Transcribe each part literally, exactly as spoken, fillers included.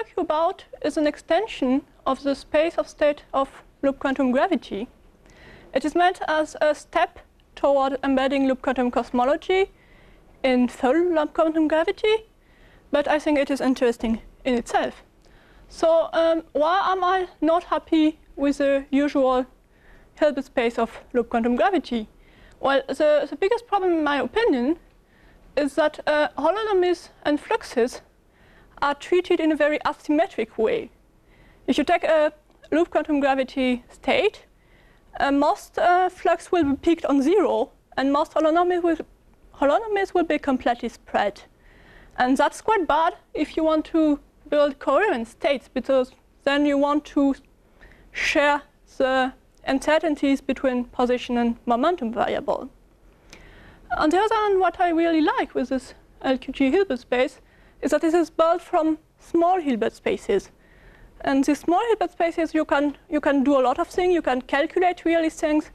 talk about is an extension of the space of state of loop quantum gravity. It is meant as a step toward embedding loop quantum cosmology in full loop quantum gravity, but I think it is interesting in itself. So um, why am I not happy with the usual Hilbert space of loop quantum gravity? Well, the, the biggest problem, in my opinion, is that uh, holonomies and fluxes are treated in a very asymmetric way. If you take a loop quantum gravity state, uh, most uh, flux will be peaked on zero, and most holonomies will, holonomies will be completely spread. And that's quite bad if you want to build coherent states, because then you want to share the uncertainties between position and momentum variable. On the other hand, what I really like with this L Q G Hilbert space is that it is built from small Hilbert spaces. And these small Hilbert spaces, you can, you can do a lot of things. You can calculate really things.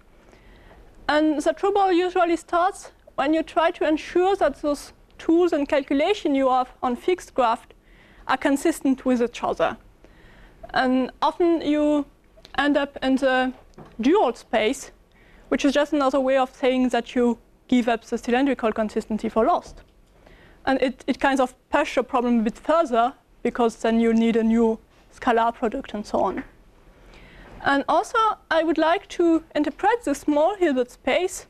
And the trouble usually starts when you try to ensure that those tools and calculation you have on fixed graph are consistent with each other. And often you end up in the dual space, which is just another way of saying that you give up the cylindrical consistency for lost. And it, it kind of pushes your problem a bit further, because then you need a new scalar product and so on. And also, I would like to interpret the small Hilbert space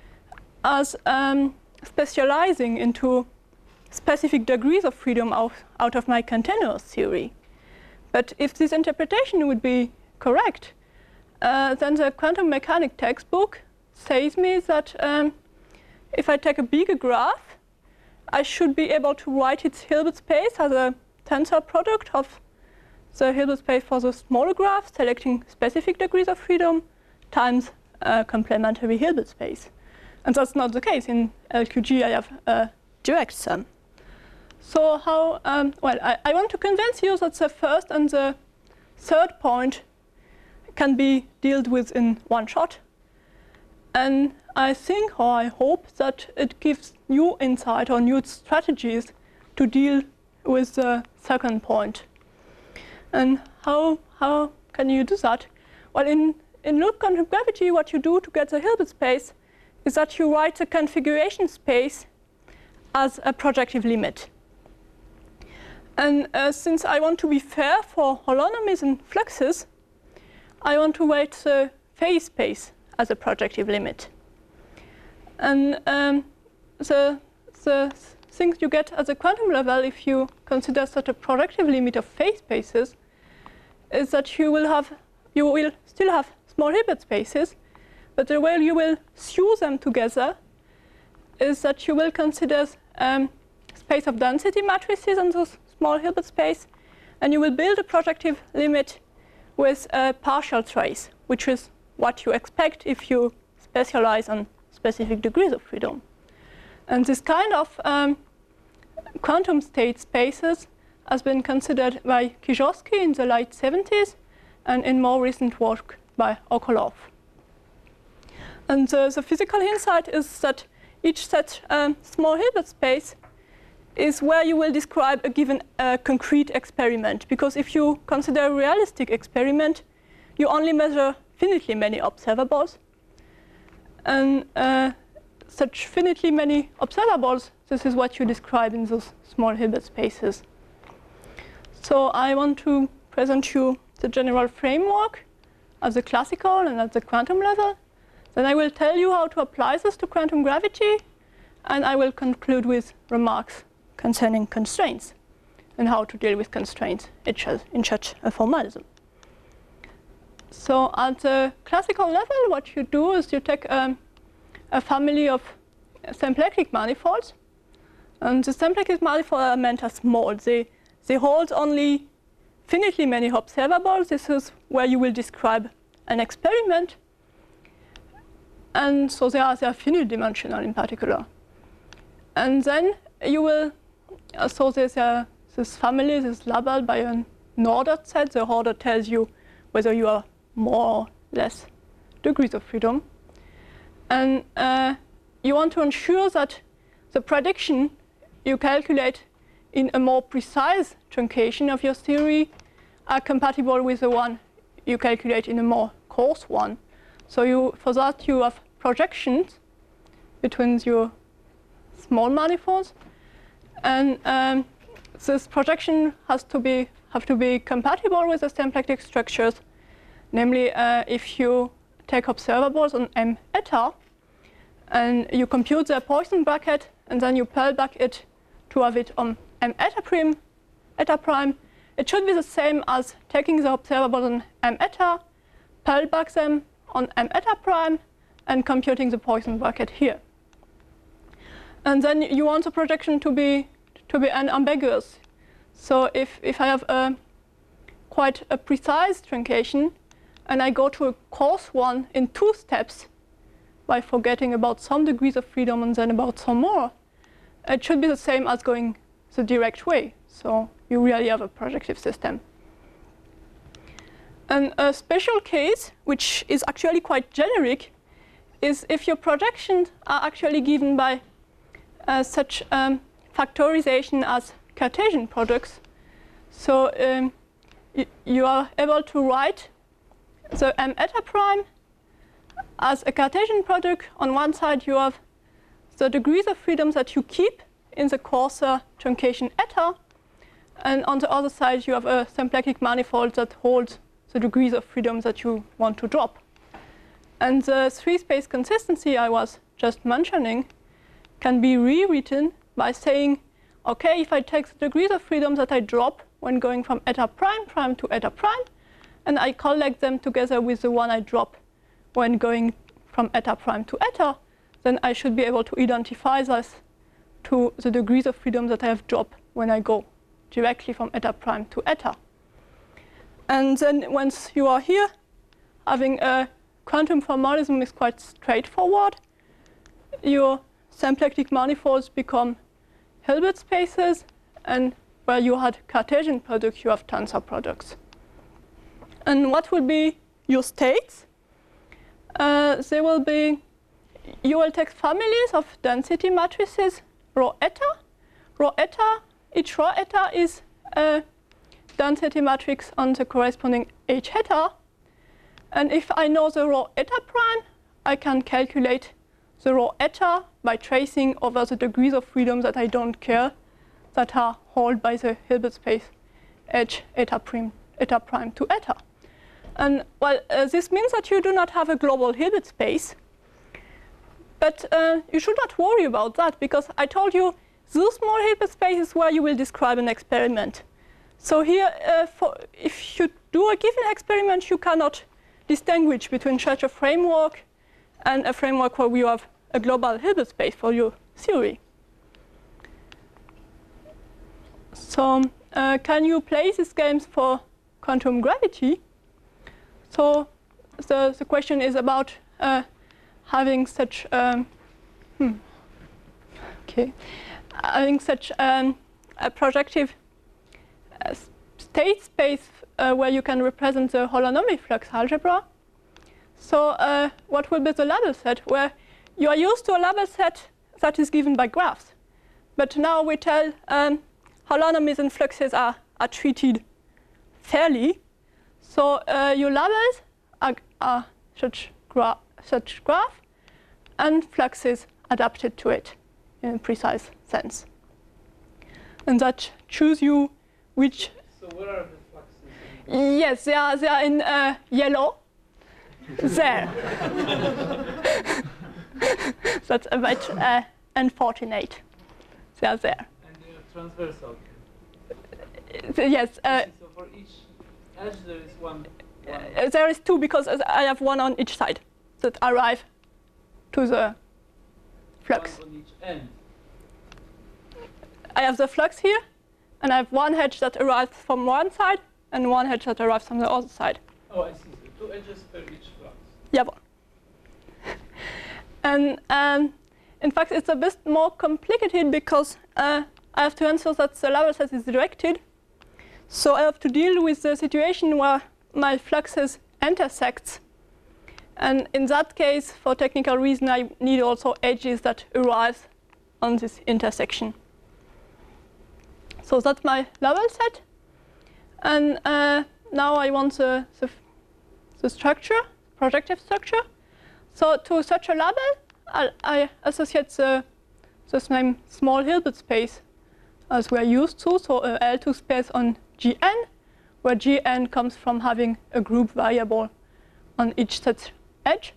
as um, specializing into specific degrees of freedom out, out of my continuous theory. But if this interpretation would be correct, uh, then the quantum mechanics textbook says me that um, if I take a bigger graph, I should be able to write its Hilbert space as a tensor product of the Hilbert space for the smaller graph, selecting specific degrees of freedom, times a complementary Hilbert space. And that's not the case. In L Q G, I have a direct sum. So how, um, well, I, I want to convince you that the first and the third point can be dealt with in one shot. And I think, or I hope, that it gives new insight or new strategies to deal with the second point. And how, how can you do that? Well, in, in loop quantum gravity, what you do to get the Hilbert space is that you write the configuration space as a projective limit. And uh, since I want to be fair for holonomies and fluxes, I want to write the phase space as a projective limit. And um, the, the things you get at the quantum level, if you consider such a projective limit of phase spaces, is that you will have, you will still have small Hilbert spaces, but the way you will sew them together is that you will consider um, space of density matrices on those small Hilbert space, and you will build a projective limit with a partial trace, which is what you expect if you specialize on specific degrees of freedom. And this kind of um, quantum state spaces has been considered by Kijowski in the late seventies and in more recent work by Okolov. And uh, the physical insight is that each such um, small Hilbert space is where you will describe a given uh, concrete experiment. Because if you consider a realistic experiment, you only measure finitely many observables. And uh, such finitely many observables, this is what you describe in those small Hilbert spaces. So I want to present you the general framework at the classical and at the quantum level. Then I will tell you how to apply this to quantum gravity, and I will conclude with remarks concerning constraints and how to deal with constraints in such a formalism. So at the classical level, what you do is you take um, a family of symplectic manifolds, and the symplectic manifolds are meant as small. They, they hold only finitely many observables. This is where you will describe an experiment. And so they are, they are finite dimensional in particular. And then you will, uh, so there's a, this family is labeled by an ordered set. The order tells you whether you are more or less degrees of freedom. And uh, you want to ensure that the prediction you calculate in a more precise truncation of your theory are compatible with the one you calculate in a more coarse one. So you, for that you have projections between your small manifolds, and um, this projection has to be have to be compatible with the symplectic structures. Namely, uh, if you take observables on M eta and you compute their Poisson bracket, and then you purl back it to have it on M eta prime, eta prime, it should be the same as taking the observables on M eta, purl back them on M eta prime, and computing the Poisson bracket here. And then you want the projection to be to be unambiguous. So if if I have a quite a precise truncation, and I go to a coarse one in two steps by forgetting about some degrees of freedom and then about some more, it should be the same as going the direct way. So you really have a projective system. And a special case, which is actually quite generic, is if your projections are actually given by uh, such um, factorization as Cartesian products. So um, you are able to write the M eta prime as a Cartesian product. On one side you have the degrees of freedom that you keep in the coarser truncation eta, and on the other side you have a symplectic manifold that holds the degrees of freedom that you want to drop. And the three-space consistency I was just mentioning can be rewritten by saying, okay, if I take the degrees of freedom that I drop when going from eta prime prime to eta prime, and I collect them together with the one I drop when going from eta prime to eta, then I should be able to identify this to the degrees of freedom that I have dropped when I go directly from eta prime to eta. And then once you are here, having a quantum formalism is quite straightforward. Your symplectic manifolds become Hilbert spaces, and where you had Cartesian products, you have tensor products. And what will be your states? Uh, they will be, you will take families of density matrices, rho eta. Rho eta, each rho eta is a density matrix on the corresponding H eta. And if I know the rho eta prime, I can calculate the rho eta by tracing over the degrees of freedom that I don't care, that are held by the Hilbert space H eta prime, eta prime to eta. And well, uh, this means that you do not have a global Hilbert space. But uh, you should not worry about that, because I told you those small Hilbert spaces where you will describe an experiment. So here, uh, for if you do a given experiment, you cannot distinguish between such a framework and a framework where you have a global Hilbert space for your theory. So uh, can you play these games for quantum gravity? So the, the question is about uh, having such um, hmm, okay, having such um, a projective uh, state space uh, where you can represent the holonomic flux algebra. So uh, what will be the label set? Where you are used to a label set that is given by graphs, but now we tell um, holonomies and fluxes are, are treated fairly. So uh, your labels are, are such, gra such graph, and fluxes adapted to it in a precise sense. And that choose you which. So where are the fluxes? Yes, they are, they are in uh, yellow. There. That's a bit uh, unfortunate. They are there. And they are transversal. Uh, yes. Uh, so for each edge there is one. one. Uh, there is two, because I have one on each side that arrive to the flux. One on each end. I have the flux here, and I have one edge that arrives from one side and one edge that arrives from the other side. Oh, I see. So two edges per each flux. Yeah. And um, in fact, it's a bit more complicated, because uh, I have to answer that the label set is directed. So I have to deal with the situation where my fluxes intersect. And in that case, for technical reason, I need also edges that arrive on this intersection. So that's my label set. And uh, now I want the, the, the structure, projective structure. So to such a label, I, I associate the, the same small Hilbert space as we are used to, so a L two space on G N, where G N comes from having a group variable on each such edge.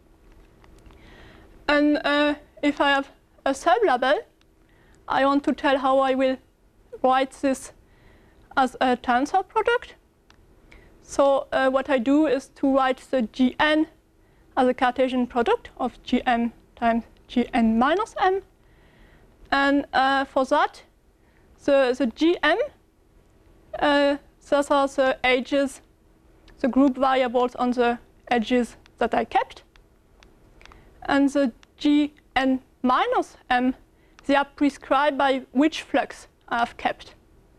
And uh, if I have a sublabel, I want to tell how I will write this as a tensor product. So uh, what I do is to write the Gn as a Cartesian product of Gm times Gn minus m. And uh, for that, the, the Gm, uh, those are the edges, the group variables on the edges that I kept. And the Gn minus m, they are prescribed by which flux I have kept.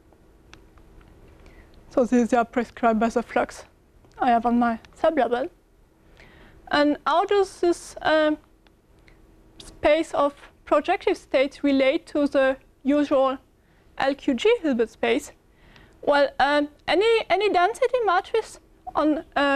So these are prescribed by the flux I have on my sublabel. And how does this um, space of projective states relate to the usual L Q G Hilbert space? Well, um, any, any density matrix on uh,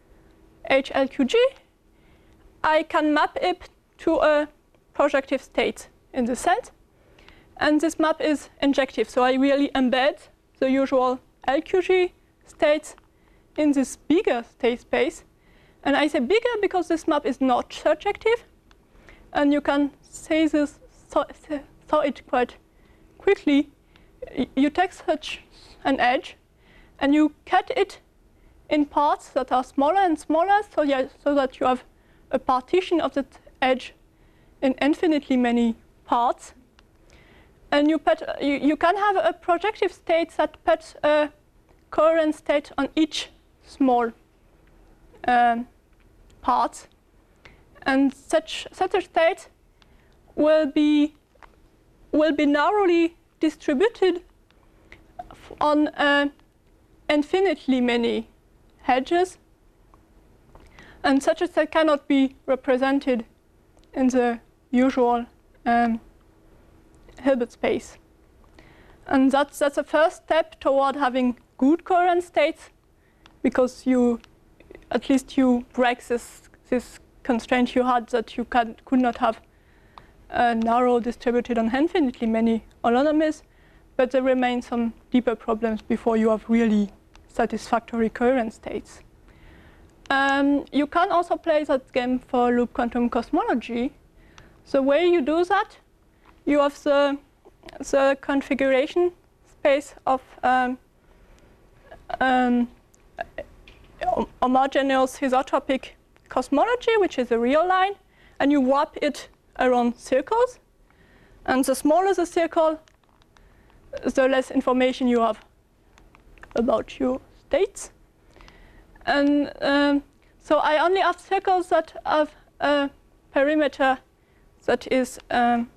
H L Q G, I can map it to a projective state in this sense. And this map is injective, so I really embed the usual L Q G states in this bigger state space. And I say bigger because this map is not surjective. And you can say this, saw, saw it quite quickly. You take such an edge and you cut it in parts that are smaller and smaller, so, yeah, so that you have a partition of that edge in infinitely many parts. And you, put, you, you can have a projective state that puts a coherent state on each small um, part. And such, such a state will be, will be narrowly distributed on uh, infinitely many edges. And such a state cannot be represented in the usual um, Hilbert space. And that's, that's the first step toward having good coherent states, because you, at least you break this, this constraint you had that you can, could not have a narrow distributed on infinitely many holonomies, but there remain some deeper problems before you have really satisfactory coherent states. Um, you can also play that game for loop quantum cosmology. The way you do that, you have the, the configuration space of um, um, homogeneous isotropic cosmology, which is a real line, and you wrap it around circles. And the smaller the circle, the less information you have about your states. And um, so I only have circles that have a perimeter that is um,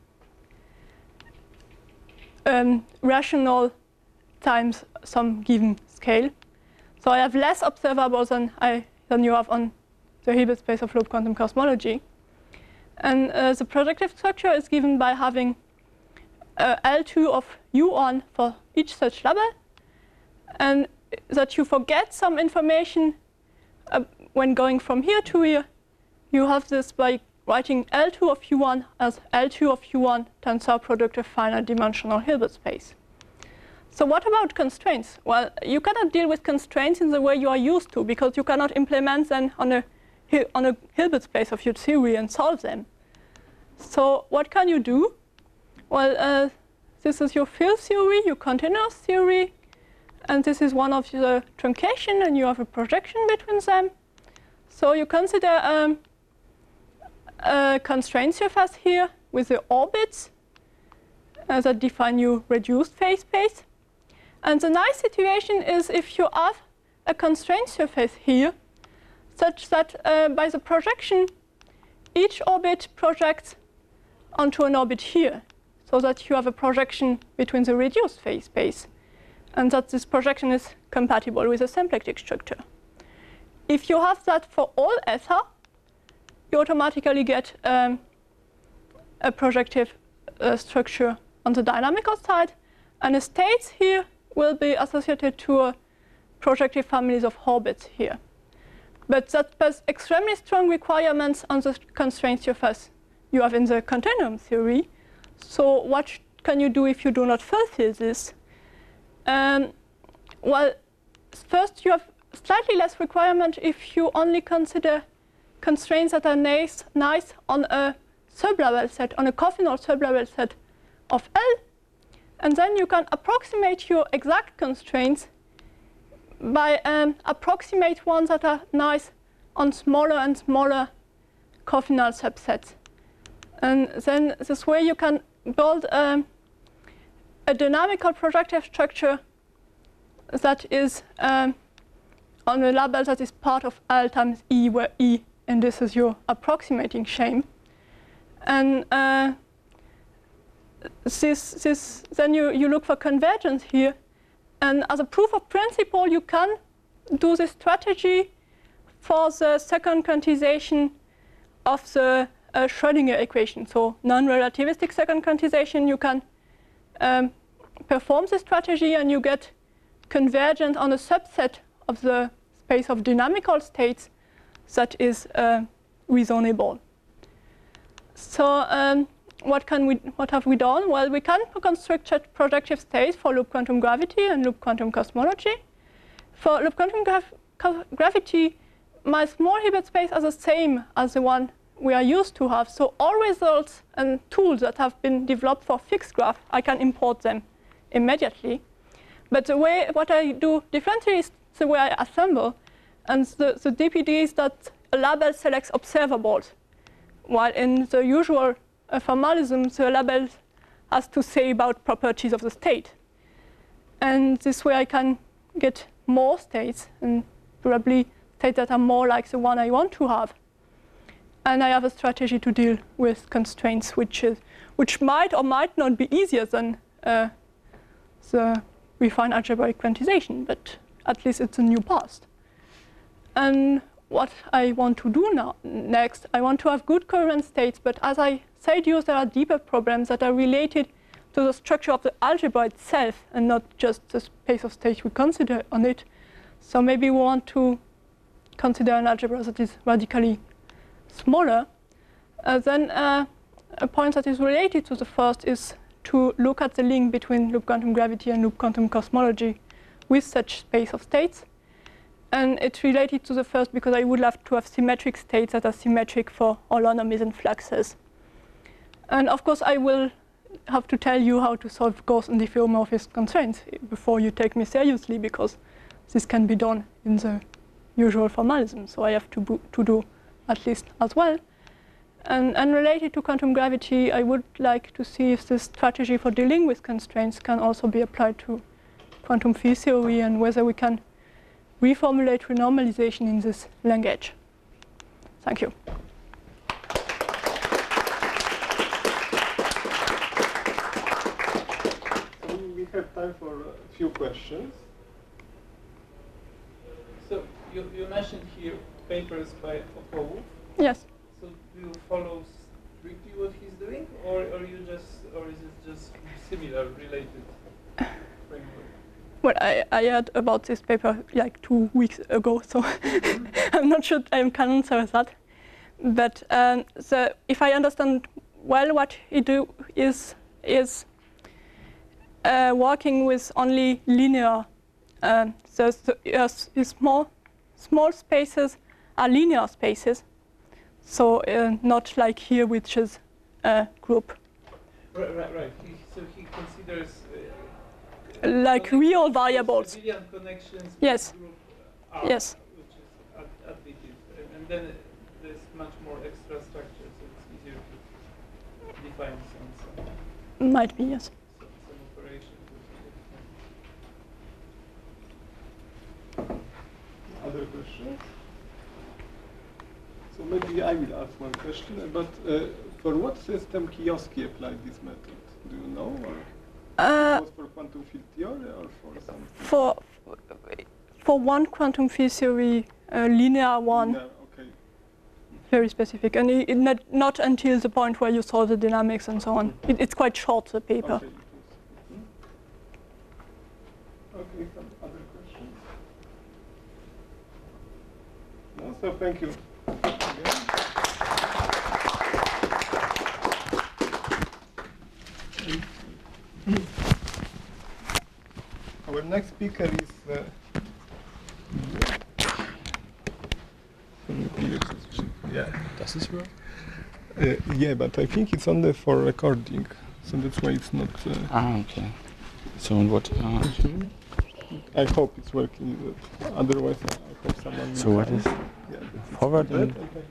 um, rational times some given scale. So I have less observables than, I, than you have on the Hilbert space of loop quantum cosmology. And uh, the projective structure is given by having uh, L two of U one for each such label, and that you forget some information uh, when going from here to here. You have this by writing L two of U one as L two of U one tensor product of finite dimensional Hilbert space. So what about constraints? Well, you cannot deal with constraints in the way you are used to, because you cannot implement them on a, on a Hilbert space of your theory and solve them. So what can you do? Well, uh, this is your field theory, your continuous theory, and this is one of the truncation, and you have a projection between them. So you consider um, a constraint surface here with the orbits uh, that define your reduced phase space. And the nice situation is if you have a constraint surface here, such that uh, by the projection, each orbit projects onto an orbit here, so that you have a projection between the reduced phase space, and that this projection is compatible with a symplectic structure. If you have that for all ether, you automatically get um, a projective uh, structure on the dynamical side, And the states here will be associated to uh, projective families of orbits here. But that puts extremely strong requirements on the constraints you have, you have in the continuum theory. So what can you do if you do not fulfill this? Um, well, first you have slightly less requirement if you only consider constraints that are nice, nice on a sublevel set, on a cofinal sublevel set of L. And then you can approximate your exact constraints by um, approximate ones that are nice on smaller and smaller cofinal subsets. And then this way you can build um, a dynamical projective structure that is um, on a label that is part of L times E, where E, and this is your approximating shame. And uh, this, this, then you, you look for convergence here. And as a proof of principle, you can do this strategy for the second quantization of the uh, Schrödinger equation. So non-relativistic second quantization, you can um, perform this strategy and you get convergence on a subset of the space of dynamical states that is uh, reasonable. So um, what can we, what have we done? Well, we can construct projective states for loop quantum gravity and loop quantum cosmology. For loop quantum gra gravity, my small Hilbert space are the same as the one we are used to have. So all results and tools that have been developed for fixed graph, I can import them immediately. But the way what I do differently is the way I assemble. And the, the D P D is that a label selects observables, while in the usual uh, formalism, the label has to say about properties of the state. And this way I can get more states, and probably states that are more like the one I want to have. And I have a strategy to deal with constraints, which, is, which might or might not be easier than uh, the refined algebraic quantization, but at least it's a new past. And what I want to do now next, I want to have good coherent states, but as I said you, there are deeper problems that are related to the structure of the algebra itself and not just the space of states we consider on it. So maybe we want to consider an algebra that is radically smaller. Uh, then uh, a point that is related to the first is to look at the link between loop quantum gravity and loop quantum cosmology with such space of states. And it's related to the first because I would love to have symmetric states that are symmetric for holonomies and fluxes. And of course, I will have to tell you how to solve Gauss and diffeomorphism constraints before you take me seriously, because this can be done in the usual formalism. So I have to, to do at least as well. And, and related to quantum gravity, I would like to see if this strategy for dealing with constraints can also be applied to quantum field theory and whether we can reformulate renormalization in this language. Thank you. We have time for a few questions. So you, you mentioned here papers by Opowów. Yes. So do you follow strictly what he's doing, or, or you just, or is it just similar, related framework? Well, I, I heard about this paper like two weeks ago, so I'm not sure I can answer that. But um, so if I understand well, what he do is is uh, working with only linear. Um, so so uh, small small spaces are linear spaces. So uh, not like here, which is a group. Right, right, right. He, so he considers uh, like real variables. Connections yes. Group R, yes. Which is ad additive, and, and then uh, there's much more extra structure, so it's easier to define some. some Might be, yes. Some, some operations. Other questions? So maybe I will ask one question, but uh, for what system Kiyoski applied this method? Do you know? Or Uh, it was for quantum field theory or for something? For, for one quantum field theory, uh, linear one, Linear, okay. very specific. And it, it not, not until the point where you saw the dynamics and so on. It, it's quite short, the paper. Okay, it was. Mm-hmm. So thank you. Our next speaker is. Uh, yeah. Das ist wahr? Uh, yeah, but I think it's only for recording, so that's why it's not. Uh, Ah, okay. So and what? Uh, I hope it's working. Uh, otherwise, I hope someone. so what is Yeah, it's forward that and and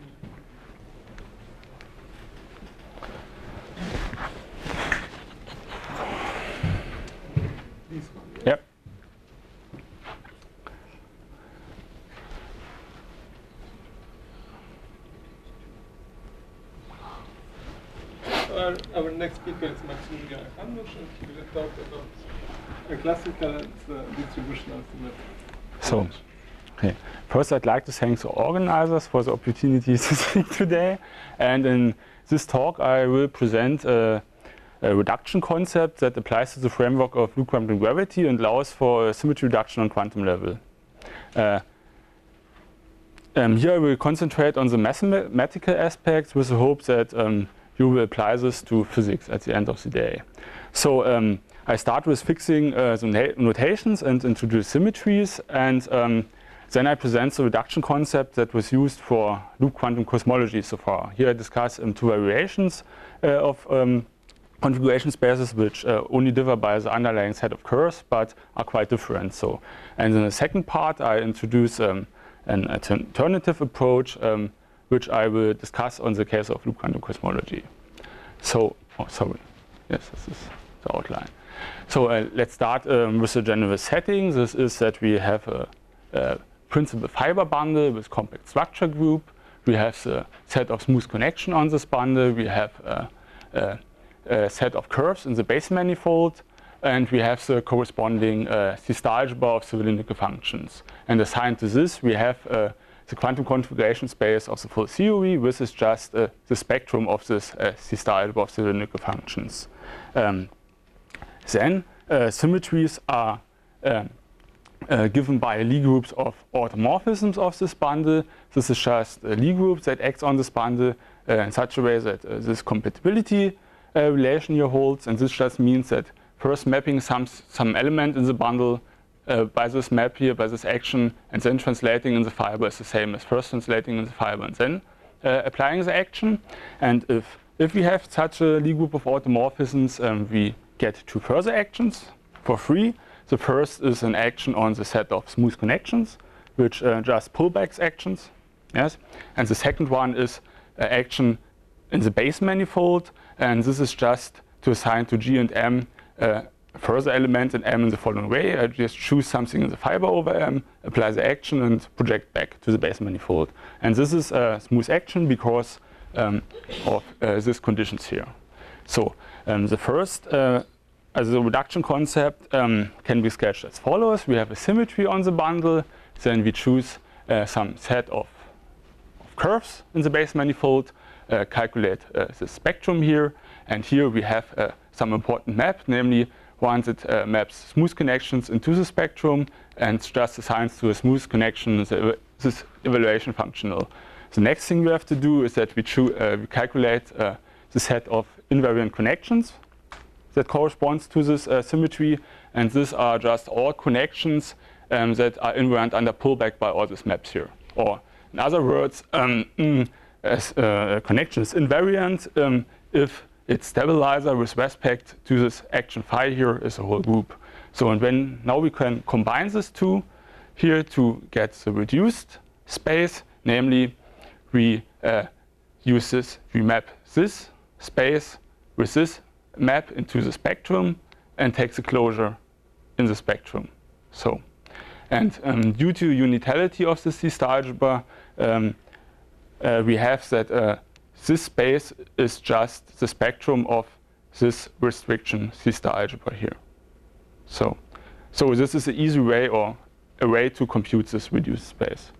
this one. yep. Our, our next speaker is Maximilian Hanusz, and he will talk about a classical and uh, distributional symmetry. So, okay. First, I'd like to thank the organizers for the opportunity to speak today. And in this talk, I will present a, a reduction concept that applies to the framework of loop quantum gravity and allows for a symmetry reduction on quantum level. Uh, um, here, I will concentrate on the mathematical aspects with the hope that um, you will apply this to physics at the end of the day. So um, I start with fixing uh, the na notations and introduce symmetries, and um, then I present the reduction concept that was used for loop quantum cosmology so far. Here I discuss um, two variations uh, of um, configuration spaces which uh, only differ by the underlying set of curves but are quite different. So, and in the second part I introduce um, an alternative approach um, which I will discuss on the case of loop quantum cosmology. So, oh sorry, yes, this is the outline. So uh, let's start um, with the general setting. This is that we have a, a principal fiber bundle with compact structure group. We have the set of smooth connection on this bundle. We have a, a, a set of curves in the base manifold. And we have the corresponding uh, C-star algebra of cylindrical functions. And assigned to this, we have uh, the quantum configuration space of the full theory. This is just uh, the spectrum of this uh, C-star algebra of cylindrical functions. Um, then uh, symmetries are um, uh, given by Lie groups of automorphisms of this bundle. This is just a Lie group that acts on this bundle uh, in such a way that uh, this compatibility uh, relation here holds. And this just means that first mapping some, some element in the bundle Uh, by this map here, by this action, and then translating in the fiber is the same as first translating in the fiber and then uh, applying the action. And if, if we have such a Lie group of automorphisms, um, we get two further actions for free. The first is an action on the set of smooth connections, which uh, just pullbacks actions. Yes, and the second one is uh, action in the base manifold, and this is just to assign to G and M uh, further element in M in the following way. I just choose something in the fiber over M, apply the action, and project back to the base manifold. And this is a smooth action because um, of uh, these conditions here. So um, the first, uh, as a reduction concept, um, can be sketched as follows. We have a symmetry on the bundle. Then we choose uh, some set of, of curves in the base manifold, uh, calculate uh, the spectrum here. And here we have uh, some important map, namely one that uh, maps smooth connections into the spectrum and just assigns to a smooth connection the, this evaluation functional. The next thing we have to do is that we, uh, we calculate uh, the set of invariant connections that corresponds to this uh, symmetry, and these are just all connections um, that are invariant under pullback by all these maps here. Or in other words, um, mm, as, uh, a connection is invariant um, if its stabilizer with respect to this action phi here is a whole group. So and when now we can combine these two here to get the reduced space, namely we uh, use this, we map this space with this map into the spectrum and take the closure in the spectrum. So, and um, due to unitality of the C-star algebra, um, uh, we have that uh, this space is just the spectrum of this restriction C-star algebra here. So, so this is an easy way or a way to compute this reduced space.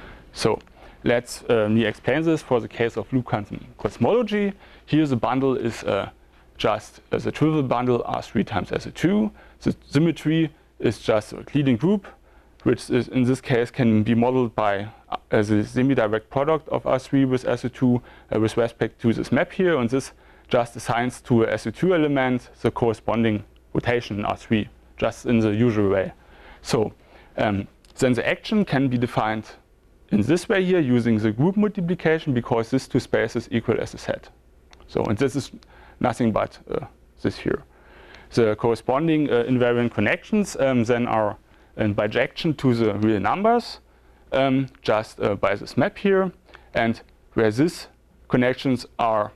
So let's uh, me explain this for the case of loop quantum cosmology. Here the bundle is uh, just uh, the trivial bundle R three times S O two. The symmetry is just a Euclidean group, which is in this case can be modeled by as a semi-direct product of R three with S O two uh, with respect to this map here, and this just assigns to a S O two element the corresponding rotation in R three, just in the usual way. So um, then the action can be defined in this way here using the group multiplication, because these two spaces equal as a set. So, and this is nothing but uh, this here. The corresponding uh, invariant connections um, then are in bijection to the real numbers, um, just uh, by this map here, and where these connections are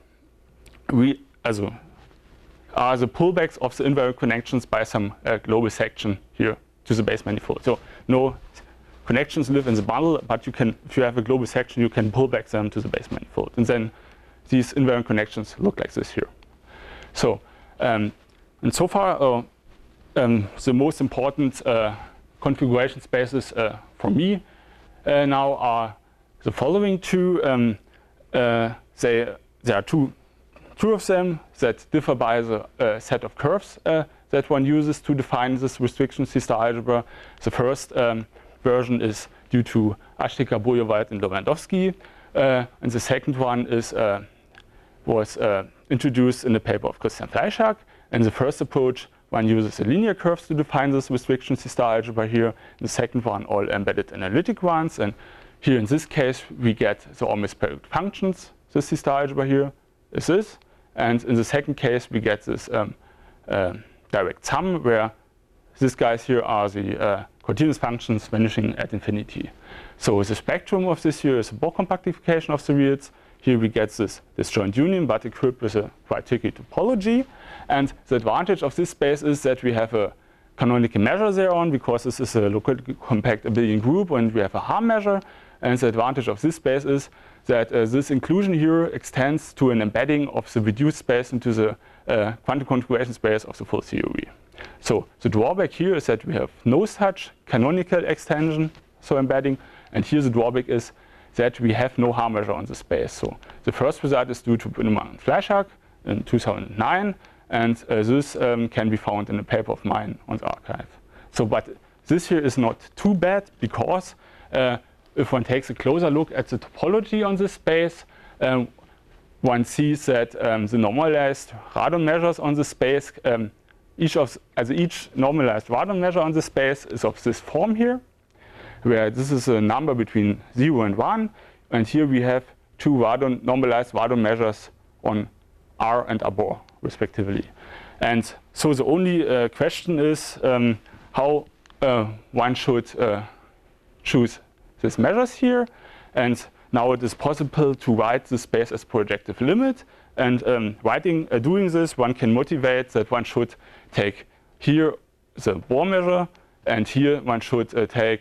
re also, are the pullbacks of the invariant connections by some uh, global section here to the base manifold. So no connections live in the bundle, but you can, if you have a global section, you can pull back them to the base manifold, and then these invariant connections look like this here. So, um, and so far, uh, um, the most important uh, configuration spaces uh, for me uh, now are the following two. Um, uh, they, there are two, two of them that differ by the uh, set of curves uh, that one uses to define this restriction C-star algebra. The first um, version is due to Ashtika, Boyowald, and Lewandowski, uh, and the second one is uh, was uh, introduced in the paper of Christian Fleischhack. In the first approach, one uses the linear curves to define this restriction C-star algebra here. In the second one, all embedded analytic ones. And here in this case, we get the almost periodic functions. This C-star algebra here is this. And in the second case, we get this um, uh, direct sum, where these guys here are the uh, continuous functions vanishing at infinity. So the spectrum of this here is a Born compactification of the reals. Here we get this disjoint union, but equipped with a quite tricky topology. And the advantage of this space is that we have a canonical measure thereon, because this is a locally compact abelian group, and we have a harm measure. And the advantage of this space is that uh, this inclusion here extends to an embedding of the reduced space into the uh, quantum configuration space of the full theory. So the drawback here is that we have no such canonical extension, so embedding, and here the drawback is that we have no harm measure on the space. So the first result is due to Brünnemann and Fleischhack in two thousand nine, and uh, this um, can be found in a paper of mine on the archive. So, but this here is not too bad, because uh, if one takes a closer look at the topology on this space, um, one sees that um, the normalized radon measures on the space, um, each of also each normalized radon measure on the space is of this form here, where this is a number between zero and one, and here we have two radon, normalized radon measures on R and Abor, respectively. And so the only uh, question is um, how uh, one should uh, choose these measures here. And now it is possible to write the space as projective limit. And um, writing, uh, doing this, one can motivate that one should take here the Bohr measure, and here one should uh, take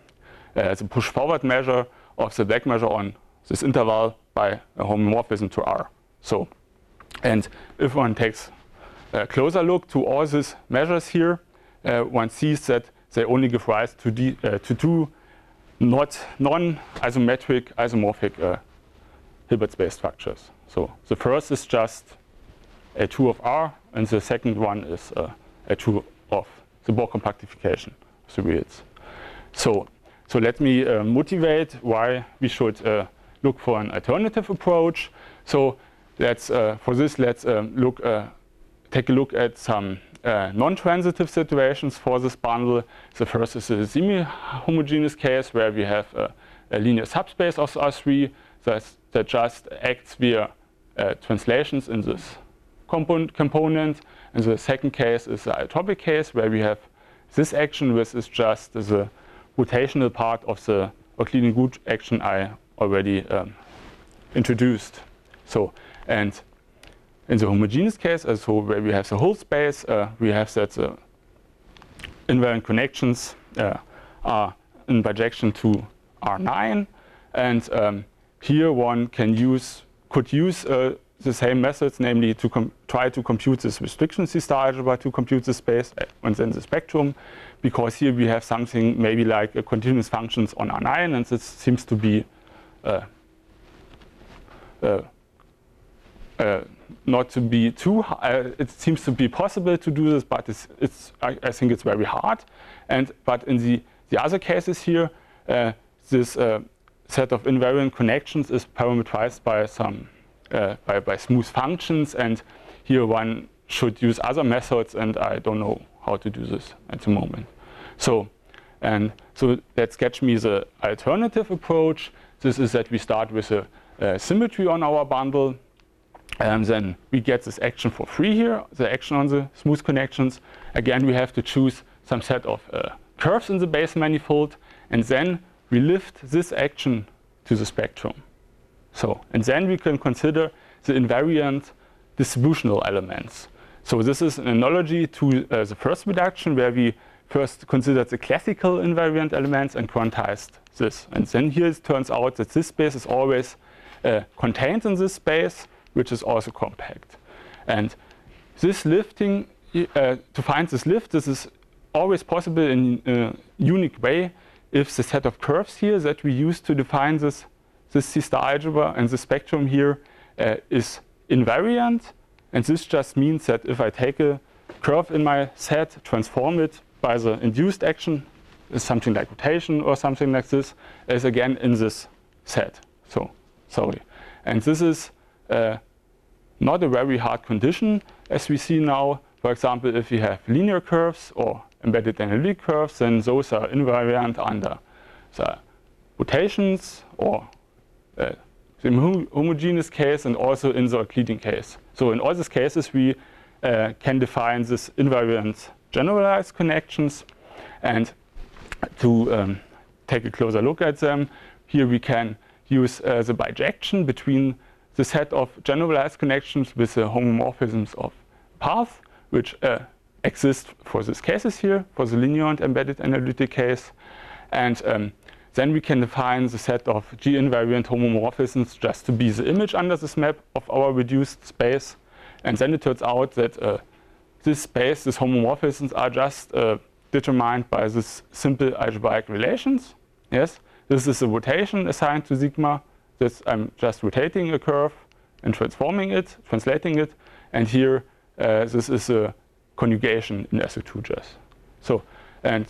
uh, the push-forward measure of the back measure on this interval by a homomorphism to R. So, and if one takes a closer look to all these measures here, uh, one sees that they only give rise to, de uh, to two not non-isometric isomorphic uh, Hilbert space structures. So the first is just A two of R, and the second one is uh, A two of the Born compactification of the reals. So, so let me uh, motivate why we should uh, look for an alternative approach. So let's, uh, for this, let's um, look, uh, take a look at some uh, non-transitive situations for this bundle. The first is a semi-homogeneous case where we have uh, a linear subspace of R three that, that just acts via uh, translations in this component, component. And the second case is the allotropic case where we have this action, which is just the rotational part of the Euclidean group action I already um, introduced. So, and in the homogeneous case, uh, so where we have the whole space, uh, we have that the invariant connections uh, are in bijection to R nine, and um, here one can use, could use uh, the same methods, namely to try to compute this restriction C-star algebra to compute the space and then the spectrum, because here we have something maybe like a continuous functions on R nine, and this seems to be uh, uh, uh, not to be too uh, it seems to be possible to do this, but it's, it's I, I think it's very hard. And but in the the other cases here, uh, this uh, set of invariant connections is parameterized by some uh, by, by smooth functions, and here one should use other methods, and I don't know how to do this at the moment. So, and so let's sketch me the alternative approach. This is that we start with a, a symmetry on our bundle, and then we get this action for free here, the action on the smooth connections. Again, we have to choose some set of uh, curves in the base manifold, and then we lift this action to the spectrum. So, and then we can consider the invariant distributional elements. So this is an analogy to uh, the first reduction, where we first considered the classical invariant elements and quantized this. And then here it turns out that this space is always uh, contained in this space, which is also compact. And this lifting, uh, to find this lift, this is always possible in a unique way if the set of curves here that we use to define this, this C-star algebra and the spectrum here uh, is invariant. And this just means that if I take a curve in my set, transform it by the induced action, is something like rotation or something like this, is again in this set. So, sorry. And this is uh, not a very hard condition, as we see now. For example, if we have linear curves or embedded analytic curves, then those are invariant under the rotations or uh, the hom homogeneous case, and also in the Euclidean case. So in all these cases, we uh, can define this invariant generalized connections. And to um, take a closer look at them, here we can use uh, the bijection between the set of generalized connections with the homomorphisms of paths, which uh, exist for these cases here, for the linear and embedded analytic case. And um, then we can define the set of G-invariant homomorphisms just to be the image under this map of our reduced space. And then it turns out that uh, this space, these homomorphisms, are just uh, determined by this simple algebraic relations. Yes, this is a rotation assigned to sigma. This, I'm just rotating a curve and transforming it, translating it. And here, uh, this is a conjugation in S O two just. So, and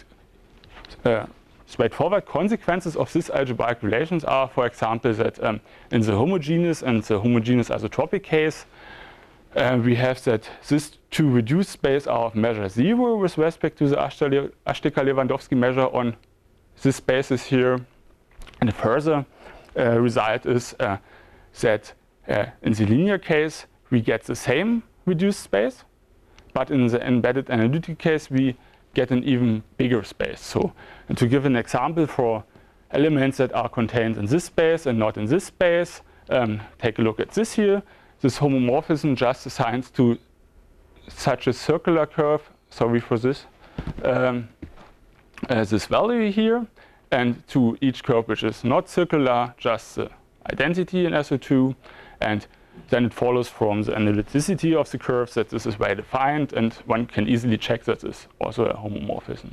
uh, straightforward consequences of these algebraic relations are, for example, that um, in the homogeneous and the homogeneous isotropic case, uh, we have that these two reduced space are of measure zero with respect to the Ashtekar-Lewandowski measure on these spaces here. And the further uh, result is uh, that uh, in the linear case, we get the same reduced space, but in the embedded analytic case, we get an even bigger space. So, and to give an example for elements that are contained in this space and not in this space, um, take a look at this here. This homomorphism just assigns to such a circular curve, sorry for this, um, uh, this value here, and to each curve which is not circular, just the identity in S O two. And then it follows from the analyticity of the curves that this is well defined, and one can easily check that this is also a homomorphism.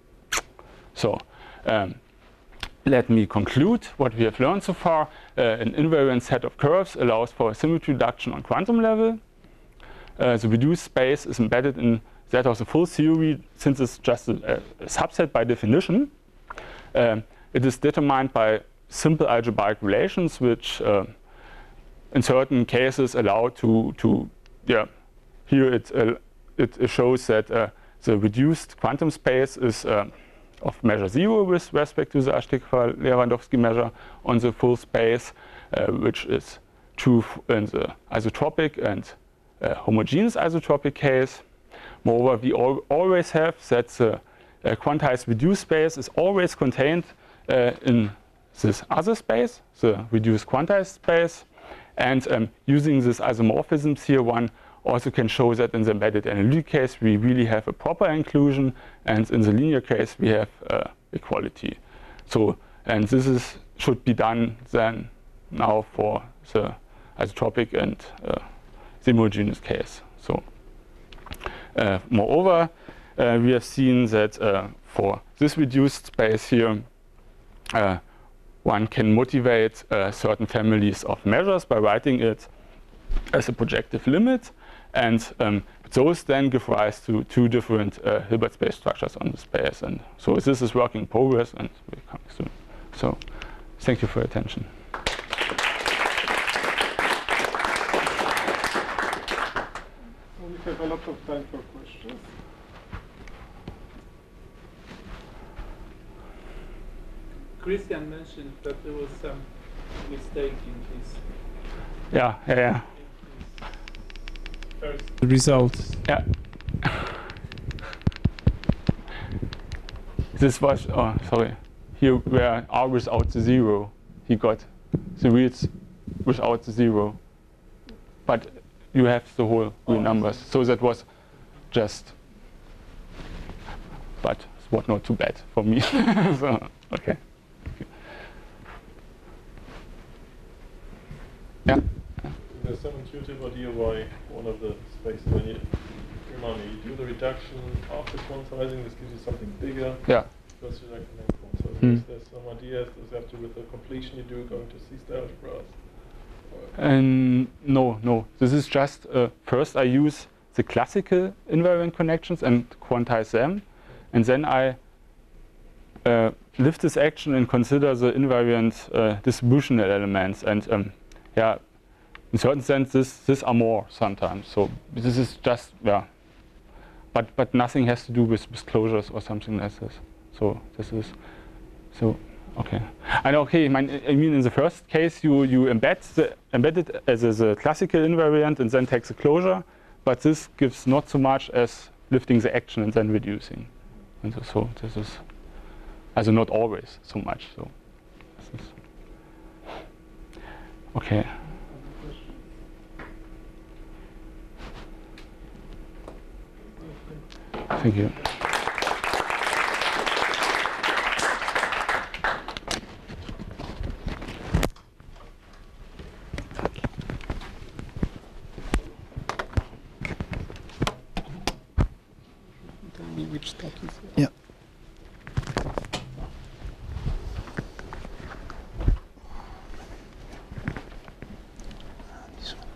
So um, let me conclude what we have learned so far. Uh, an invariant set of curves allows for a symmetry reduction on quantum level. Uh, the reduced space is embedded in that of the full theory, since it's just a, a subset by definition. Um, it is determined by simple algebraic relations, which uh, in certain cases allow to, to yeah, here it, uh, it shows that uh, the reduced quantum space is uh, of measure zero with respect to the Ashtekar-Lewandowski measure on the full space, uh, which is true in the isotropic and uh, homogeneous isotropic case. Moreover, we al always have that the uh, quantized reduced space is always contained uh, in this other space, the reduced quantized space. And um, using these isomorphisms here, one also can show that in the embedded analytic case, we really have a proper inclusion, and in the linear case, we have uh, equality. So, and this is should be done then now for the isotropic and uh, the homogeneous case. So, uh, moreover, uh, we have seen that uh, for this reduced space here, uh, one can motivate uh, certain families of measures by writing it as a projective limit, and um, those then give rise to two different uh, Hilbert space structures on the space. And so this is work in progress, and we'll come soon. So Thank you for your attention. We have a lot of time for questions. Christian mentioned that there was some mistake in his, Yeah, yeah, yeah. in his first result. Yeah. This was, oh, sorry. Here where R without the zero, he got the reals without the zero. But you have the whole real numbers. So that was just, but it was not too bad for me. So, okay. Yeah. There's some intuitive idea why one of the spaces, when you, remind me, you do the reduction after quantizing, this gives you something bigger. Yeah. Because you like to quantize. Hmm. There's, there's some ideas, does it have to do with the completion you do going to C-star algebras? And no, no. This is just, uh, first I use the classical invariant connections and quantize them. And then I uh, lift this action and consider the invariant uh, distributional elements. And um, yeah, in certain sense, this, this are more sometimes. So this is just, yeah. But, but nothing has to do with, with closures or something like this. So this is, so, okay. And okay, I mean, I mean in the first case, you, you embed, the, embed it as a, the classical invariant and then take the closure. But this gives not so much as lifting the action and then reducing. And so, so this is, also not always so much. So this is, okay. Thank you. Tell me which stack is it. Yeah. This one.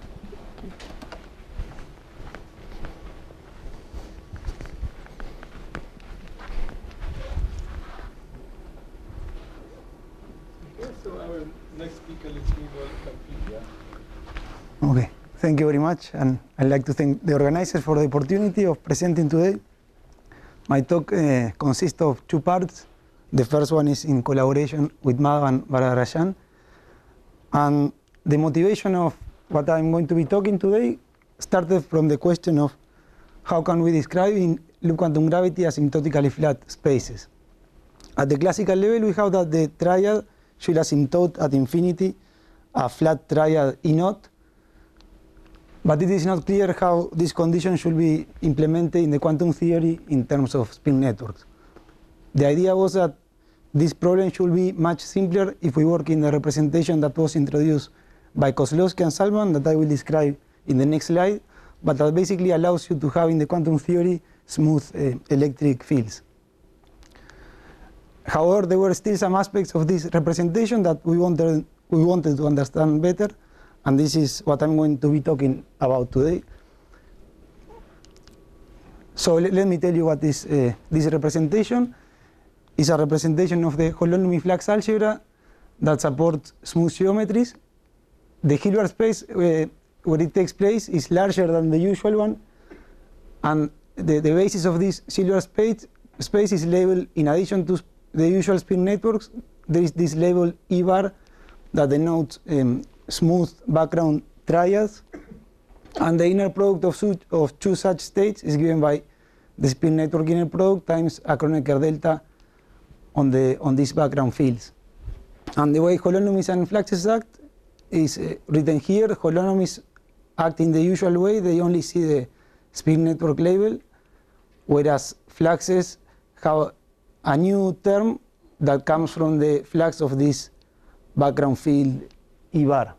Okay, so our next speaker is Miguel Campilla. Okay, thank you very much, and I'd like to thank the organizers for the opportunity of presenting today. My talk uh, consists of two parts. The first one is in collaboration with Madhavan Varadarajan, and the motivation of what I'm going to be talking today started from the question of how can we describe in loop quantum gravity asymptotically flat spaces. At the classical level, we have that the triad should asymptote at infinity a flat triad E naught. But it is not clear how this condition should be implemented in the quantum theory in terms of spin networks. The idea was that this problem should be much simpler if we work in the representation that was introduced by Kozlowski and Salman, that I will describe in the next slide, but that basically allows you to have in the quantum theory smooth uh, electric fields. However, there were still some aspects of this representation that we wanted, we wanted to understand better. And this is what I'm going to be talking about today. So let, let me tell you what is uh, this representation. It's a representation of the holonomy flux algebra that supports smooth geometries. The Hilbert space uh, where it takes place is larger than the usual one. And the, the basis of this Hilbert space, space is labeled, in addition to the usual spin networks, there is this label E bar that denotes um, smooth background triads, and the inner product of, su of two such states is given by the spin network inner product times a Kronecker delta on the on these background fields. And the way holonomies and fluxes act is uh, written here. Holonomies act in the usual way; they only see the spin network label, whereas fluxes have a new term that comes from the flux of this background field E bar.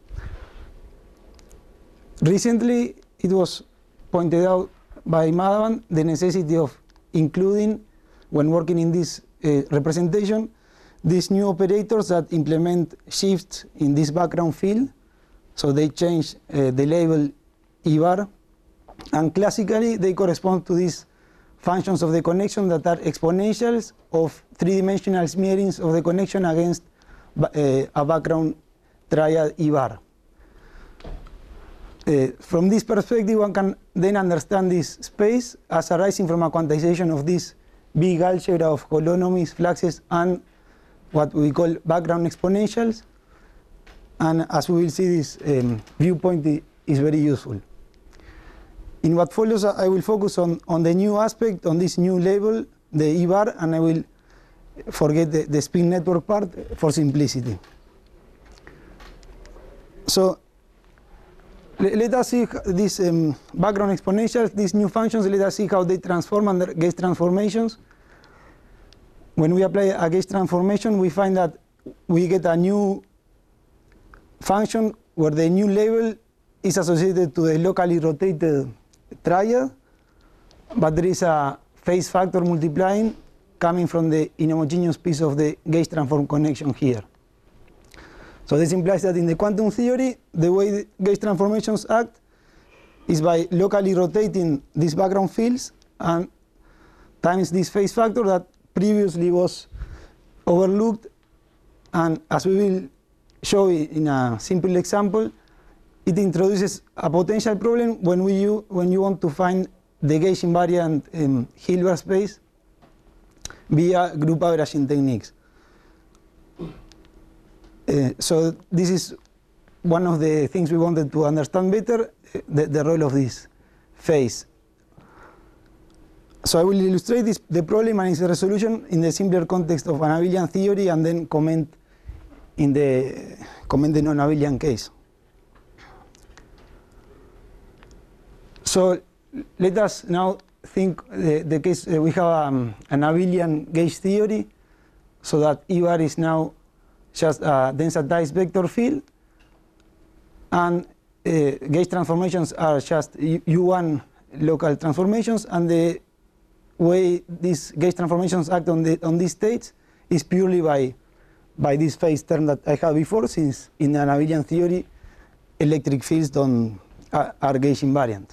Recently, it was pointed out by Madhavan the necessity of including, when working in this uh, representation, these new operators that implement shifts in this background field. So they change uh, the label E bar, and classically they correspond to these functions of the connection that are exponentials of three-dimensional smearings of the connection against uh, a background triad E bar. Uh, from this perspective, one can then understand this space as arising from a quantization of this big algebra of holonomies, fluxes, and what we call background exponentials. And as we will see, this um, viewpoint is very useful. In what follows, I will focus on, on the new aspect, on this new label, the E bar, and I will forget the, the spin network part for simplicity. So let, let us see these um, background exponentials, these new functions, let us see how they transform under gauge transformations. When we apply a gauge transformation, we find that we get a new function where the new label is associated to the locally rotated triad, but there is a phase factor multiplying coming from the inhomogeneous piece of the gauge transform connection here. So this implies that in the quantum theory, the way the gauge transformations act is by locally rotating these background fields and times this phase factor that previously was overlooked. And as we will show in a simple example, it introduces a potential problem when, we, when you want to find the gauge invariant um, Hilbert space via group averaging techniques. Uh, so this is one of the things we wanted to understand better, the, the role of this phase. So I will illustrate this, the problem and its resolution in the simpler context of an abelian theory, and then comment in the comment the non-abelian case. So let us now think the, the case uh, we have um, an abelian gauge theory, so that E bar is now just a densitized vector field, and uh, gauge transformations are just U one local transformations, and the way these gauge transformations act on the on these states is purely by by this phase term that I had before, since in an abelian theory electric fields don't are, are gauge invariant.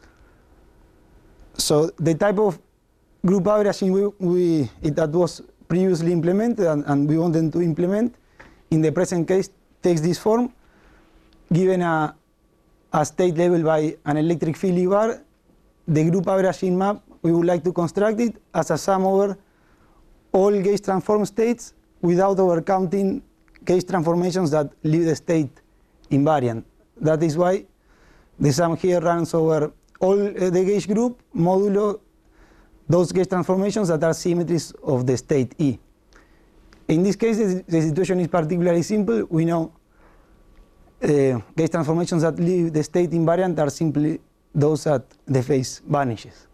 So the type of group averaging we, we it, that was previously implemented and, and we wanted to implement in the present case takes this form. Given a, a state level by an electric field E bar, the group averaging map, we would like to construct it as a sum over all gauge transform states without overcounting gauge transformations that leave the state invariant. That is why the sum here runs over all uh, the gauge group modulo those gauge transformations that are symmetries of the state E. In this case, the, the situation is particularly simple. We know uh, gauge transformations that leave the state invariant are simply those that the phase vanishes.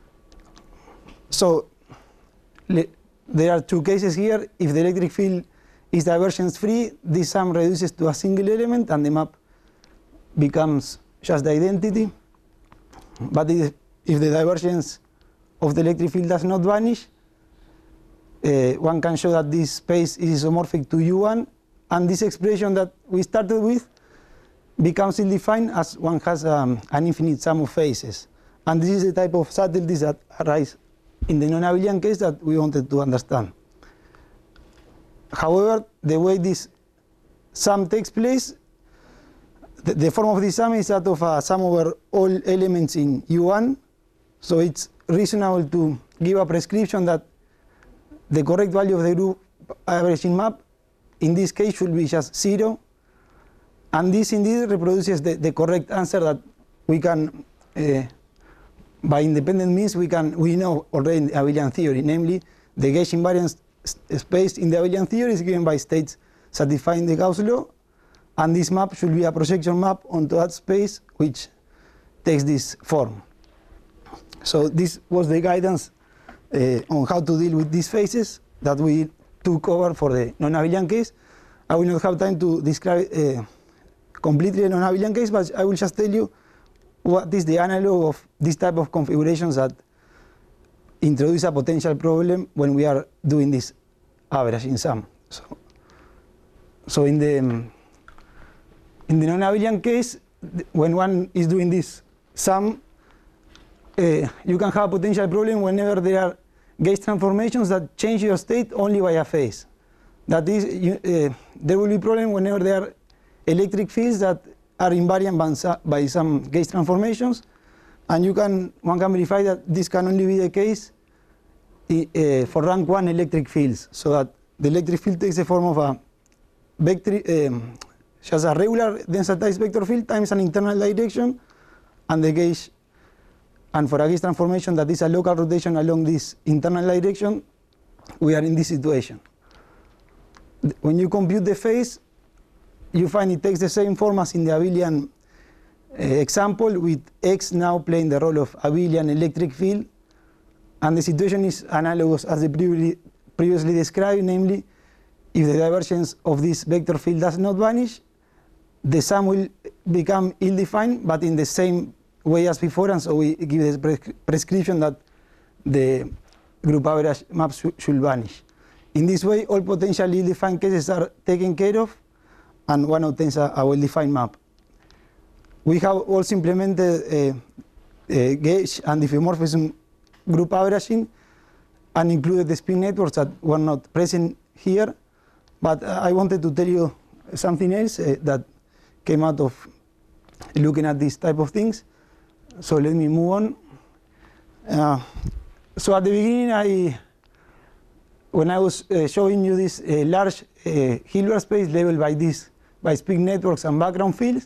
So there are two cases here. If the electric field is divergence free, this sum reduces to a single element and the map becomes just the identity. But if the divergence of the electric field does not vanish, uh, one can show that this space is isomorphic to U one, and this expression that we started with becomes ill-defined as one has um, an infinite sum of phases. And this is the type of subtleties that arise in the non-abelian case that we wanted to understand. However, the way this sum takes place, the, the form of this sum is that of a sum over all elements in U one. So it's reasonable to give a prescription that the correct value of the group averaging map in this case should be just zero. And this indeed reproduces the, the correct answer that we can, uh, by independent means, we can we know already in the abelian theory, namely the gauge invariant space in the abelian theory is given by states satisfying the Gauss law, and this map should be a projection map onto that space which takes this form. So this was the guidance uh, on how to deal with these phases that we took over for the non-abelian case. I will not have time to describe uh, completely the non-abelian case, but I will just tell you what is the analog of this type of configurations that introduce a potential problem when we are doing this averaging sum. So, so in the um, in the non-abelian case, when one is doing this sum, uh, you can have a potential problem whenever there are gauge transformations that change your state only by a phase. That is, you, uh, there will be problem whenever there are electric fields that are invariant by, by some gauge transformations, and you can one can verify that this can only be the case uh, for rank one electric fields, so that the electric field takes the form of a vector, um, just a regular densitized vector field times an internal direction, and the gauge, and for a gauge transformation that is a local rotation along this internal direction, we are in this situation. When you compute the phase, you find it takes the same form as in the abelian uh, example, with X now playing the role of abelian electric field, and the situation is analogous as the previously, previously described, namely, if the divergence of this vector field does not vanish, the sum will become ill-defined, but in the same way as before, and so we give the pre prescription that the group average map sh should vanish. In this way, all potentially ill-defined cases are taken care of, and one obtains a, a well-defined map. We have also implemented uh, uh, gauge and diffeomorphism group averaging, and included the spin networks that were not present here. But uh, I wanted to tell you something else uh, that came out of looking at these type of things. So let me move on. Uh, so at the beginning, I, when I was uh, showing you this uh, large uh, Hilbert space labeled by this, by spin networks and background fields,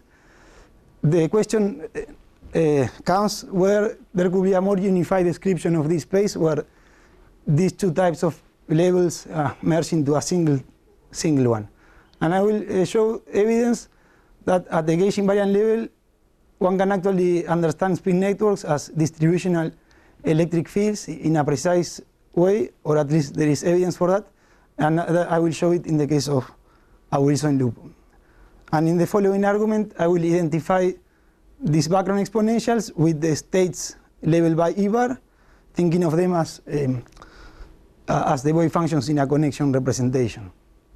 the question uh, comes whether there could be a more unified description of this space where these two types of labels uh, merge into a single single one. And I will uh, show evidence that at the gauge invariant level, one can actually understand spin networks as distributional electric fields in a precise way, or at least there is evidence for that. And I will show it in the case of a Wilson loop. And in the following argument, I will identify these background exponentials with the states labeled by E bar, thinking of them as, um, uh, as the wave functions in a connection representation.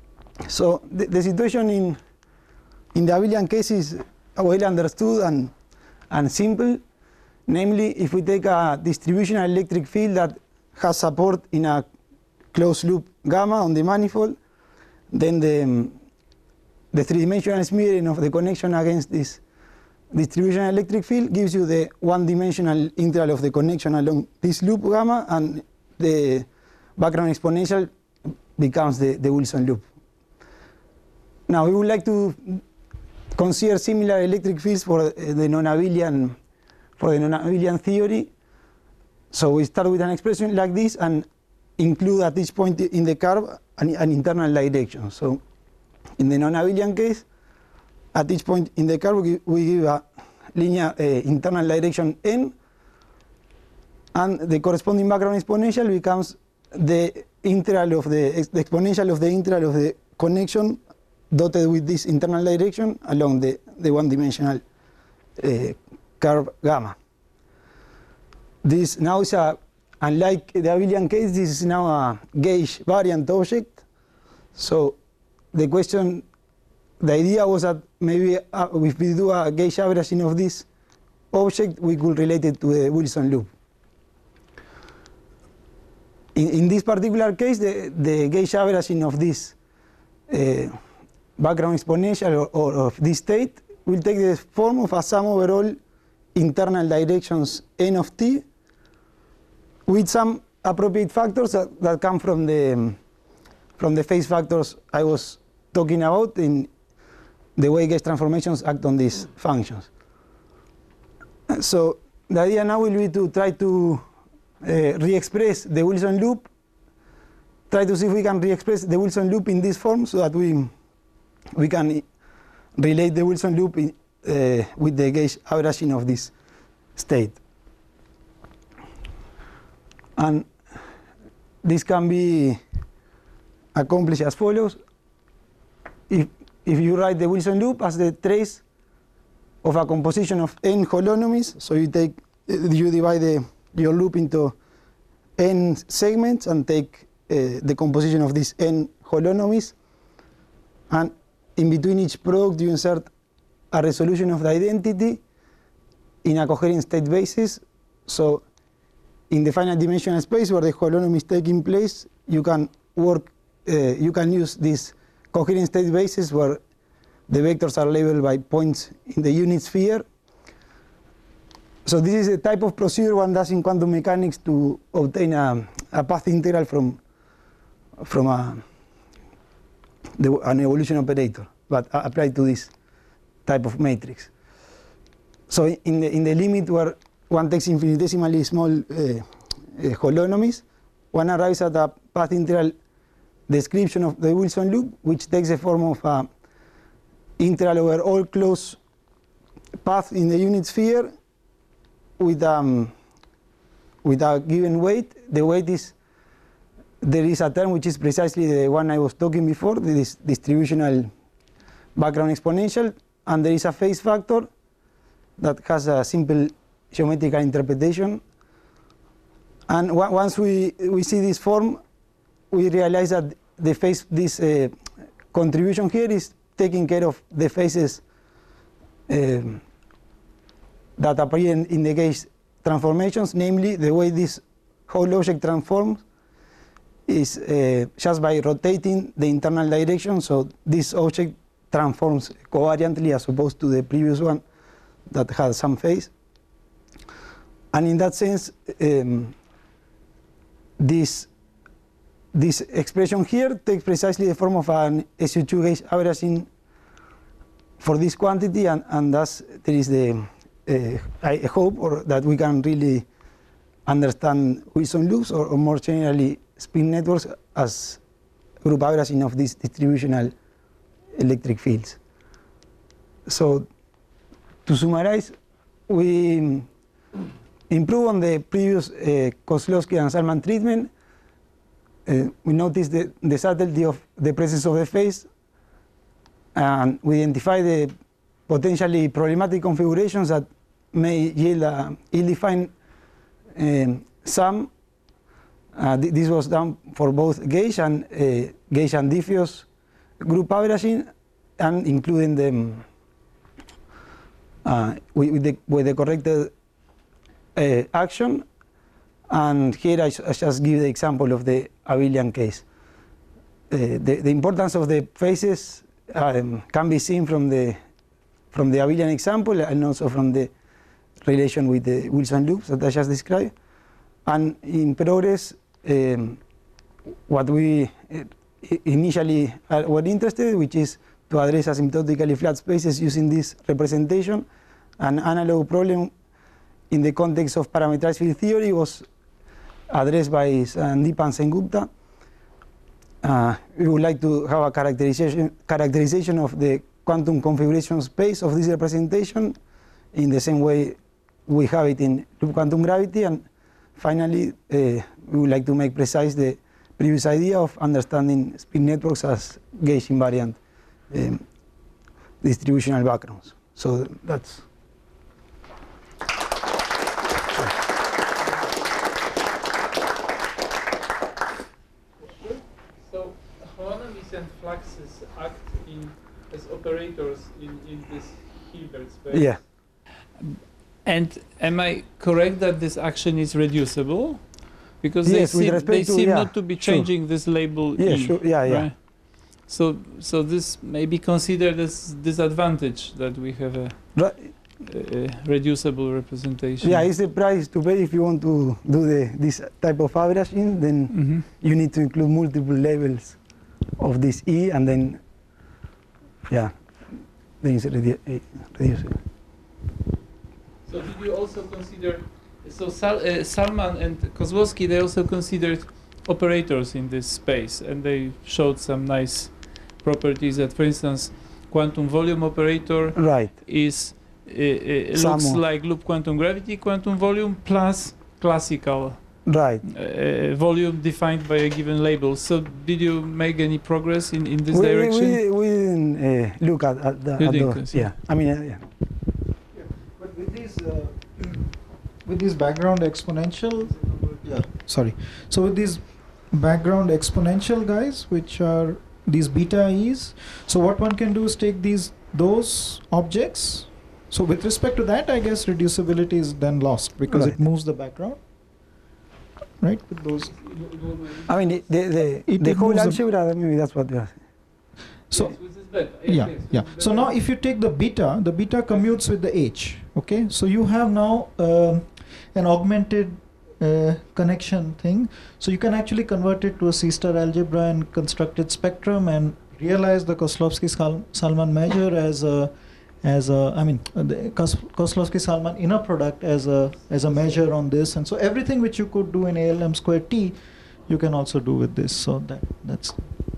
So the, the situation in, in the abelian case is well understood and, and simple. Namely, if we take a distributional electric field that has support in a closed loop gamma on the manifold, then the, um, the three-dimensional smearing of the connection against this distributional electric field gives you the one-dimensional integral of the connection along this loop gamma, and the background exponential becomes the, the Wilson loop. Now, we would like to consider similar electric fields for the non-abelian for the non-abelian theory. So we start with an expression like this and include at each point in the curve an, an internal direction. So in the non-abelian case, at each point in the curve we, we give a linear uh, internal direction n, and the corresponding background exponential becomes the integral of the, the exponential of the integral of the connection dotted with this internal direction along the, the one-dimensional uh, curve gamma. This now is a, unlike the abelian case, this is now a gauge variant object. So the question, the idea was that maybe uh, if we do a gauge averaging of this object, we could relate it to the Wilson loop. In, in this particular case, the, the gauge averaging of this uh, background exponential or, or of this state will take the form of a sum over all internal directions n of t with some appropriate factors that, that come from the um, from the phase factors I was talking about in the way gauge transformations act on these functions. So the idea now will be to try to uh, re-express the Wilson loop, try to see if we can re-express the Wilson loop in this form so that we we can relate the Wilson loop in, uh, with the gauge averaging of this state. And this can be accomplished as follows. If, if you write the Wilson loop as the trace of a composition of n holonomies, so you take, you divide the, your loop into n segments and take uh, the composition of these n holonomies, and in between each product you insert a resolution of the identity in a coherent state basis. So in the finite dimensional space where the holonomy is taking place, you can work uh, you can use these coherent state bases where the vectors are labeled by points in the unit sphere. So this is a type of procedure one does in quantum mechanics to obtain a, a path integral from, from a, the, an evolution operator, but applied to this type of matrix. So in the, in the limit where one takes infinitesimally small uh, uh, holonomies, one arrives at a path integral description of the Wilson loop, which takes the form of a integral over all closed paths in the unit sphere with, um, with a given weight. The weight is, there is a term which is precisely the one I was talking before, this distributional background exponential, and there is a phase factor that has a simple geometrical interpretation. And once we, we see this form, we realize that the phase, this uh, contribution here is taking care of the phases um, that appear in, in the gauge transformations, namely the way this whole object transforms is uh, just by rotating the internal direction. So this object transforms covariantly as opposed to the previous one that had some phase. And in that sense, um, this This expression here takes precisely the form of an S U two gauge averaging for this quantity, and, and thus there is the, uh, I hope, or that we can really understand Wilson loops, or, or more generally spin networks, as group averaging of these distributional electric fields. So to summarize, we improve on the previous uh, Kozlowski and Salman treatment. Uh, we notice the, the subtlety of the presence of the phase, and we identify the potentially problematic configurations that may yield a ill-defined um, sum. Uh, th this was done for both gauge and uh, gauge and diffuse group averaging, and including them uh, with, with, the, with the corrected uh, action. And here I, I just give the example of the abelian case. Uh, the, the importance of the phases um, can be seen from the from the abelian example, and also from the relation with the Wilson loops that I just described. And in progress, um, what we uh, initially are, were interested, which is to address asymptotically flat spaces using this representation. An analog problem in the context of parameterized field theory was addressed by Sandeep and Sengupta. Uh, we would like to have a characterization, characterization of the quantum configuration space of this representation in the same way we have it in loop quantum gravity. And finally, uh, we would like to make precise the previous idea of understanding spin networks as gauge invariant um, distributional backgrounds. So that's and fluxes act in as operators in, in this Hilbert space. Yeah. And am I correct that this action is reducible? Because yes, they seem, they to, seem yeah, not to be changing sure. this label Yeah, E, sure. Yeah, yeah. right? So, so this may be considered as disadvantage that we have a, right. a, a reducible representation. Yeah, it's the price to pay if you want to do the this type of averaging. Then mm-hmm. you need to include multiple labels of this E, and then, yeah, then it's redu reducible. So did you also consider, so Sal, uh, Salman and Kozlowski, they also considered operators in this space, and they showed some nice properties that, for instance, quantum volume operator right. is uh, uh, looks like loop quantum gravity quantum volume plus classical right. uh, volume defined by a given label. So did you make any progress in, in this we, direction? We, we didn't uh, look at, at, the, you at didn't those. Yeah, I mean, uh, yeah. Yeah. But with these, uh, with these background exponential, yeah, sorry. So with these background exponential guys, which are these beta E's, so what one can do is take these those objects. So with respect to that, I guess reducibility is then lost because right. it moves the background. right? With those. I mean, the, the, It- the it whole moves the- algebra, maybe that's what they are saying. So Yes, with this beta. yeah, yes, yeah. with So beta. now if you take the beta, the beta commutes with the H. Okay, so you have now um, an augmented uh, connection thing. So you can actually convert it to a C-star algebra and construct its spectrum and realize the Kozlowski-Salman measure as a, as a, I mean, uh, the Kos- Kozlowski-Salman inner product as a as a measure on this. And so everything which you could do in A L M square T, you can also do with this. So that that's.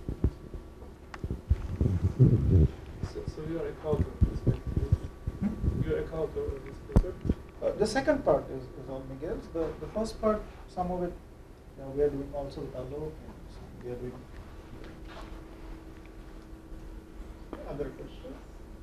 So, so you are a counter of this paper. You are a counter of this paper. Uh, the second part is, is all Miguel's. The, the first part, some of it, you know, we are doing also with Alok. And we are doing. Other questions?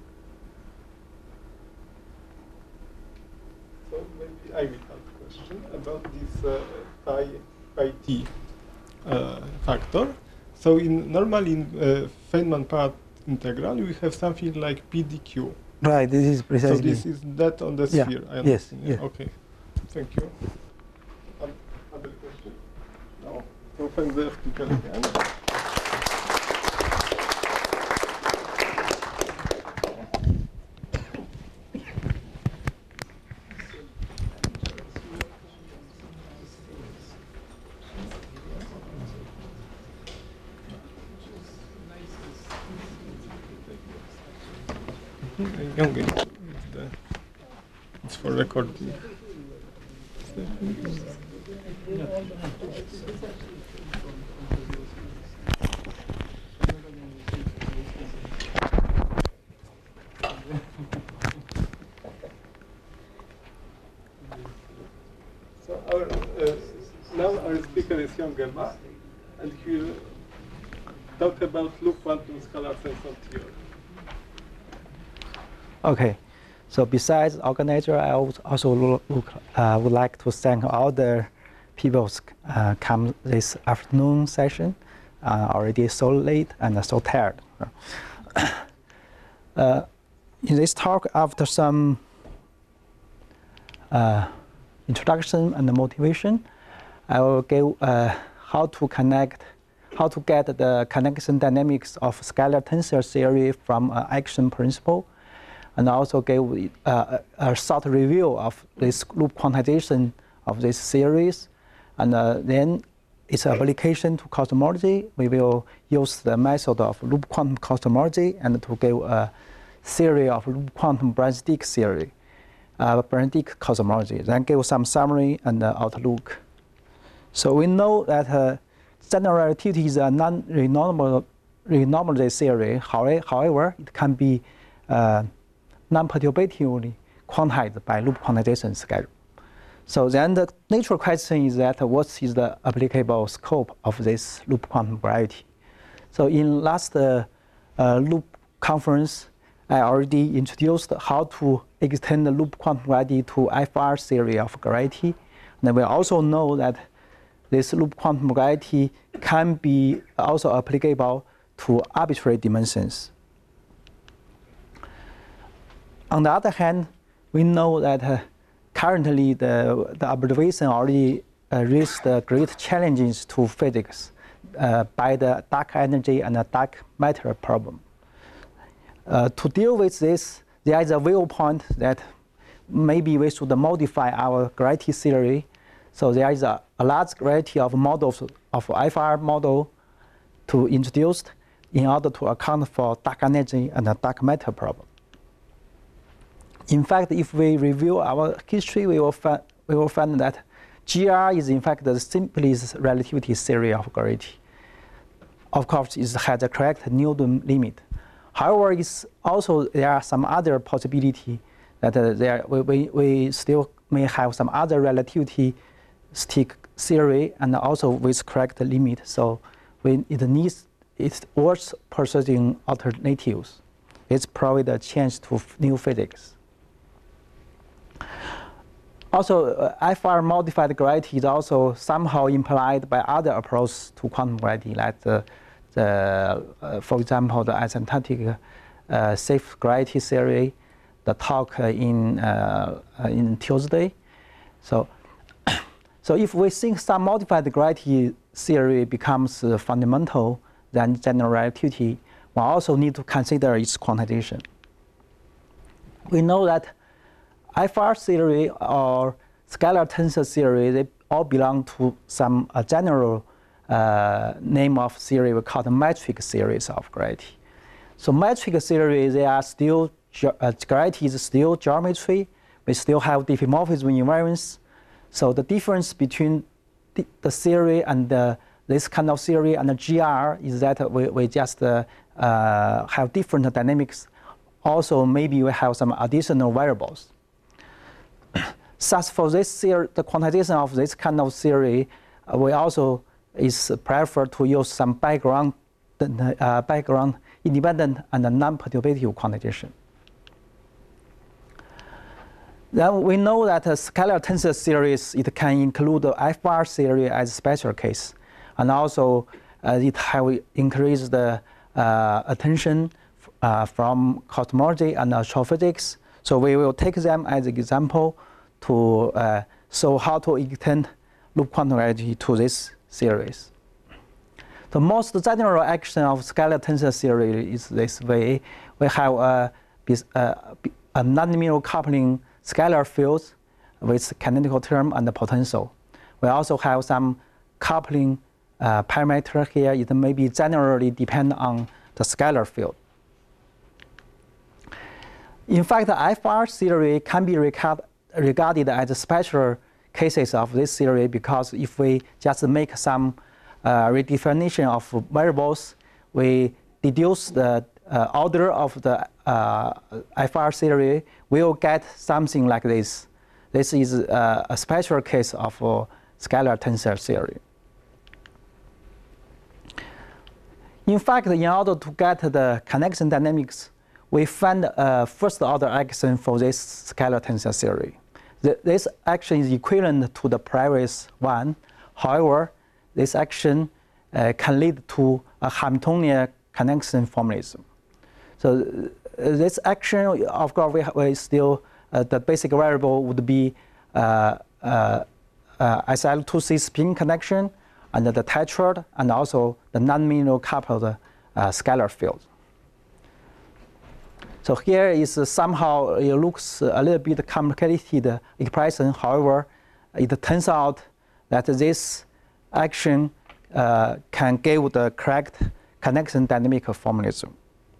So maybe I will have a question about this uh, phi, phi t uh, factor. So in normally in uh, Feynman part integral, we have something like P D Q. Right, this is So precisely. this is that on the Yeah, sphere. I yes, understand. yeah. Okay. Thank you. Um, other question? No. So thank the speaker again. Young, it's, the, it's for recording. So our, uh, now our speaker is Jan Gemma, and he will talk about loop quantum scalar tensor theory. Okay, so besides organizer, I would also look, look, uh, would like to thank all the people uh, come this afternoon session. Uh, already so late and so tired. uh, in this talk, after some uh, introduction and motivation, I will give uh, how to connect, how to get the connection dynamics of scalar tensor theory from uh, action principle, and also give uh, a short review of this loop quantization of this series. And uh, then its application to cosmology, we will use the method of loop quantum cosmology and to give a theory of loop quantum Brans-Dicke theory, uh, Brans-Dicke cosmology. Then give some summary and uh, outlook. So we know that uh, general relativity is a non-renormalized theory. However, it can be uh, non-perturbatively quantized by loop quantization schedule. So then the natural question is that uh, what is the applicable scope of this loop quantum gravity? So in last uh, uh, loop conference, I already introduced how to extend the loop quantum gravity to F R theory of gravity. And we also know that this loop quantum gravity can be also applicable to arbitrary dimensions. On the other hand, we know that uh, currently the, the observation already uh, raised uh, great challenges to physics uh, by the dark energy and the dark matter problem. Uh, to deal with this, there is a viewpoint that maybe we should modify our gravity theory. So there is a, a large variety of models of F R model to introduce in order to account for dark energy and the dark matter problem. In fact, if we review our history, we will, fi we will find that G R is in fact the simplest relativity theory of gravity. Of course, it has a correct Newton limit. However, it's also there are some other possibility that uh, there we, we, we still may have some other relativity stick theory and also with correct limit. So when it needs, it's worth pursuing alternatives. It's provide a chance to new physics. Also, uh, F R modified gravity is also somehow implied by other approaches to quantum gravity, like the, the uh, for example, the asymptotic uh, safe gravity theory, the talk uh, in uh, uh, in Tuesday. So, So if we think some modified gravity theory becomes uh, fundamental, then general relativity, we also need to consider its quantization. We know that F R theory or scalar tensor theory, they all belong to some uh, general uh, name of theory we call the metric series of gravity. So metric theory, they are still, uh, gravity is still geometry. We still have diffeomorphism invariance. So the difference between the, the theory and the, this kind of theory and the G R is that we, we just uh, uh, have different dynamics. Also, maybe we have some additional variables. Thus, for this theory, the quantization of this kind of theory, uh, we also is preferred to use some background, uh, background independent and non-perturbative quantization. Then we know that a scalar tensor series, it can include the F R theory as a special case. And also, uh, it have increased the uh, attention uh, from cosmology and astrophysics. So we will take them as an example to uh, show how to extend loop quantum gravity to this series. The most general action of scalar tensor theory is this way. We have a, a, a nonlinear coupling scalar fields with kinetical term and the potential. We also have some coupling uh, parameter here. It may be generally depend on the scalar field. In fact, the F R theory can be regard, regarded as special cases of this theory because if we just make some uh, redefinition of variables, we deduce the uh, order of the uh, F R theory, we will get something like this. This is uh, a special case of uh, scalar tensor theory. In fact, in order to get the connection dynamics, we find a first order action for this scalar tensor theory. The, this action is equivalent to the previous one. However, this action uh, can lead to a Hamiltonian connection formalism. So uh, this action, of course, we, we still, uh, the basic variable would be uh, uh, uh, S L two C spin connection and the tetrad and also the non-linear coupled uh, scalar field. So here is uh, somehow it looks a little bit complicated expression. However, it turns out that this action uh, can give the correct connection dynamic formalism.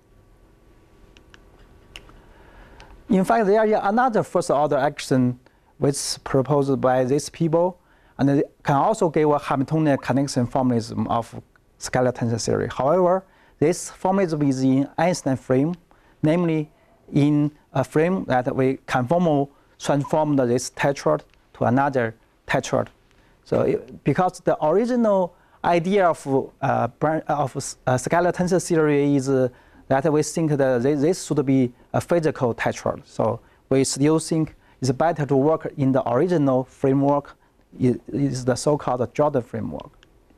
In fact, there is another first order action which is proposed by these people, and it can also give a Hamiltonian connection formalism of scalar tensor theory. However, this formalism is in Einstein frame, namely in a frame that we conformal transform this tetrad to another tetrad. So it, because the original idea of, uh, of uh, scalar tensor theory is uh, that we think that this should be a physical tetrad. So we still think it's better to work in the original framework. It is the so-called Jordan framework.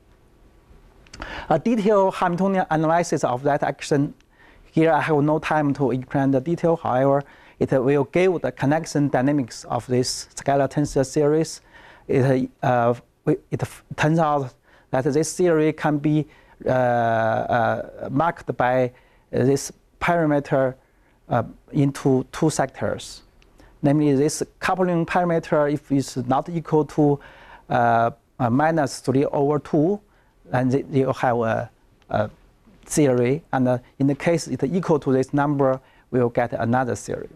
A detailed Hamiltonian analysis of that action, here I have no time to explain the detail. However, it will give the connection dynamics of this scalar tensor series. It, uh, it turns out that this theory can be uh, uh, marked by this parameter uh, into two sectors. Namely, this coupling parameter, if it's not equal to uh, uh, minus three over two, then you have a, a theory. And uh, in the case it's equal to this number, we will get another theory.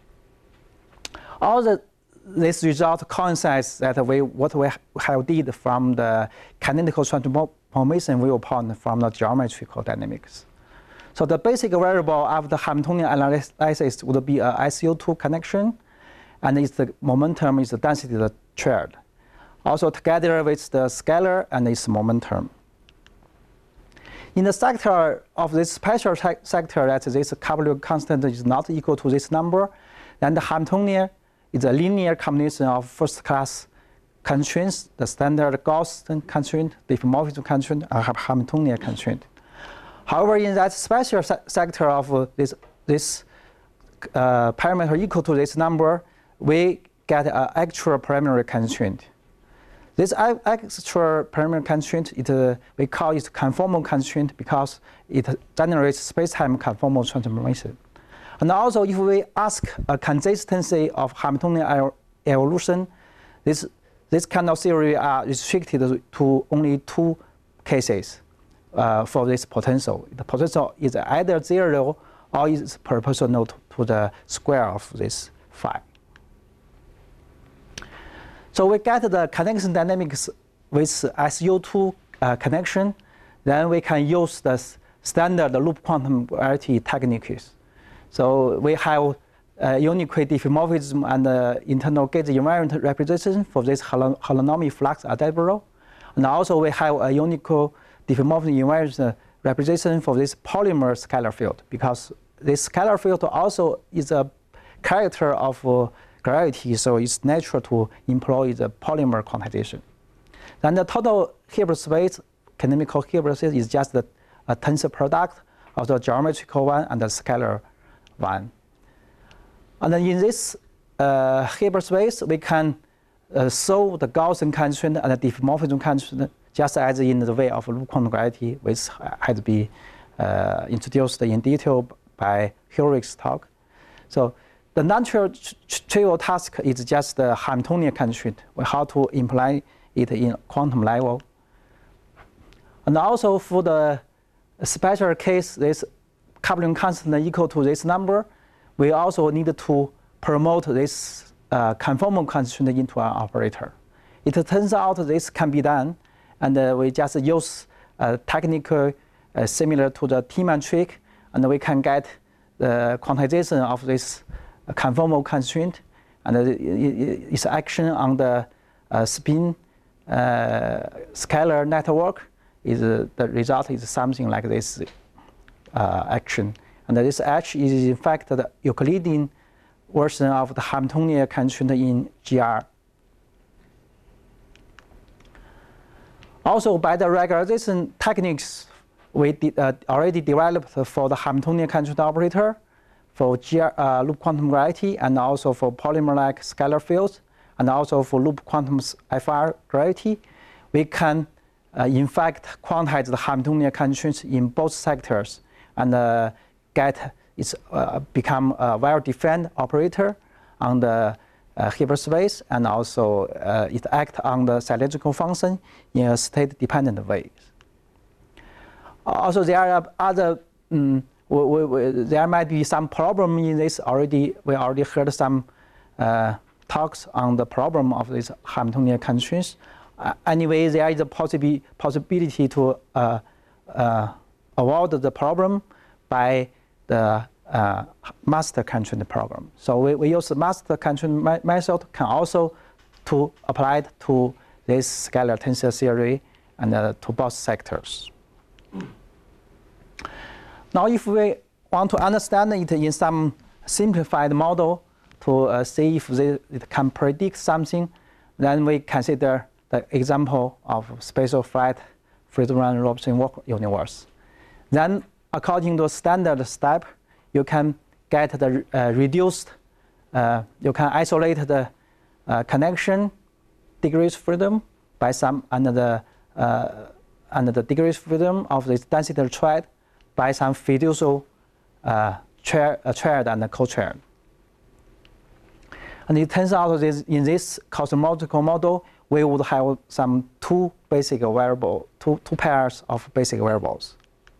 All the, this result coincides that we, what we have did from the kinetical transformation viewpoint from the geometrical dynamics. So the basic variable of the Hamiltonian analysis would be a I C O two connection, and it's the momentum is the density of the triad. Also together with the scalar and its momentum. In the sector of this special sector that this coupling constant is not equal to this number, then the Hamiltonian is a linear combination of first class constraints, the standard Gaussian constraint, diffeomorphism constraint, and Hamiltonian constraint. However, in that special se sector of uh, this, this uh, parameter equal to this number, we get an actual primary constraint. This extra parameter constraint, it, uh, we call it conformal constraint because it generates space-time conformal transformation. And also, if we ask a consistency of Hamiltonian evolution, this, this kind of theory are restricted to only two cases uh, for this potential. The potential is either zero or is proportional to, to the square of this phi. So we get the connection dynamics with S U two uh, connection, then we can use the standard loop quantum gravity techniques. So we have uh, unique diffeomorphism and uh, internal gauge invariant representation for this holonomic flux algebra. And also we have a unique diffeomorphism invariant representation for this polymer scalar field, because this scalar field also is a character of uh, gravity, so it's natural to employ the polymer quantization. Then the total Hilbert space, canonical Hilbert space, is just the, a tensor product of the geometrical one and the scalar one. And then in this uh, Hilbert space, we can uh, solve the Gaussian constraint and the diffeomorphism constraint just as in the way of loop quantum gravity, which had been uh, introduced in detail by Ulrich's talk. So the non-trivial task is just the Hamiltonian constraint, how to imply it in quantum level. And also for the special case, this coupling constant equal to this number, we also need to promote this uh, conformal constraint into an operator. It turns out this can be done, and uh, we just use a technique uh, similar to the Tiemann trick, and we can get the quantization of this conformal constraint, and uh, its action on the uh, spin uh, scalar network is uh, the result is something like this uh, action. And this H is in fact the Euclidean version of the Hamiltonian constraint in G R. Also, by the regularization techniques we did, uh, already developed for the Hamiltonian constraint operator, for G R, uh, loop quantum gravity, and also for polymer-like scalar fields, and also for loop quantum F R gravity, we can uh, in fact quantize the Hamiltonian constraints in both sectors and uh, get it's uh, become a well-defined operator on the uh, Hilbert space, and also uh, it acts on the cylindrical function in a state-dependent way. Also, there are other. Um, we, we, we, there might be some problem in this already. We already heard some uh, talks on the problem of these Hamiltonian constraints. Uh, anyway, there is a possibi possibility to uh, uh, avoid the problem by the uh, master constraint problem. So we, we use the master constraint me method can also to apply it to this scalar tensor theory and uh, to both sectors. Now, if we want to understand it in some simplified model to uh, see if they, it can predict something, then we consider the example of spatial flat Friedmann Robson walk universe. Then, according to a standard step, you can get the uh, reduced, uh, you can isolate the uh, connection degrees freedom by some under the, uh, under the degrees freedom of this density triad by some fiducial uh, triad, uh, triad and co-triad. And it turns out that in this cosmological model, we would have some two basic variable, two, two pairs of basic variables.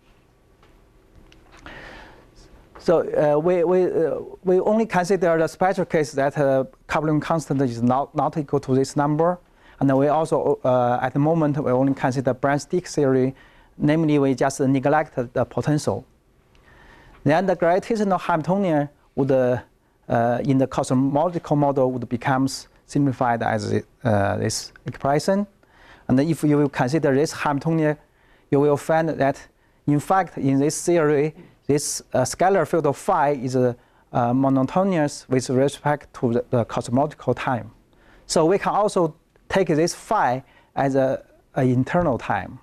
So uh, we, we, uh, we only consider the special case that uh, coupling constant is not, not equal to this number. And we also, uh, at the moment, we only consider Brand-Stick theory, namely we just neglect the potential. Then the gravitational Hamiltonian would, uh, uh, in the cosmological model, would become simplified as uh, this expression. And if you will consider this Hamiltonian, you will find that, in fact, in this theory, this uh, scalar field of phi is uh, uh, monotonous with respect to the, the cosmological time. So we can also take this phi as an internal time.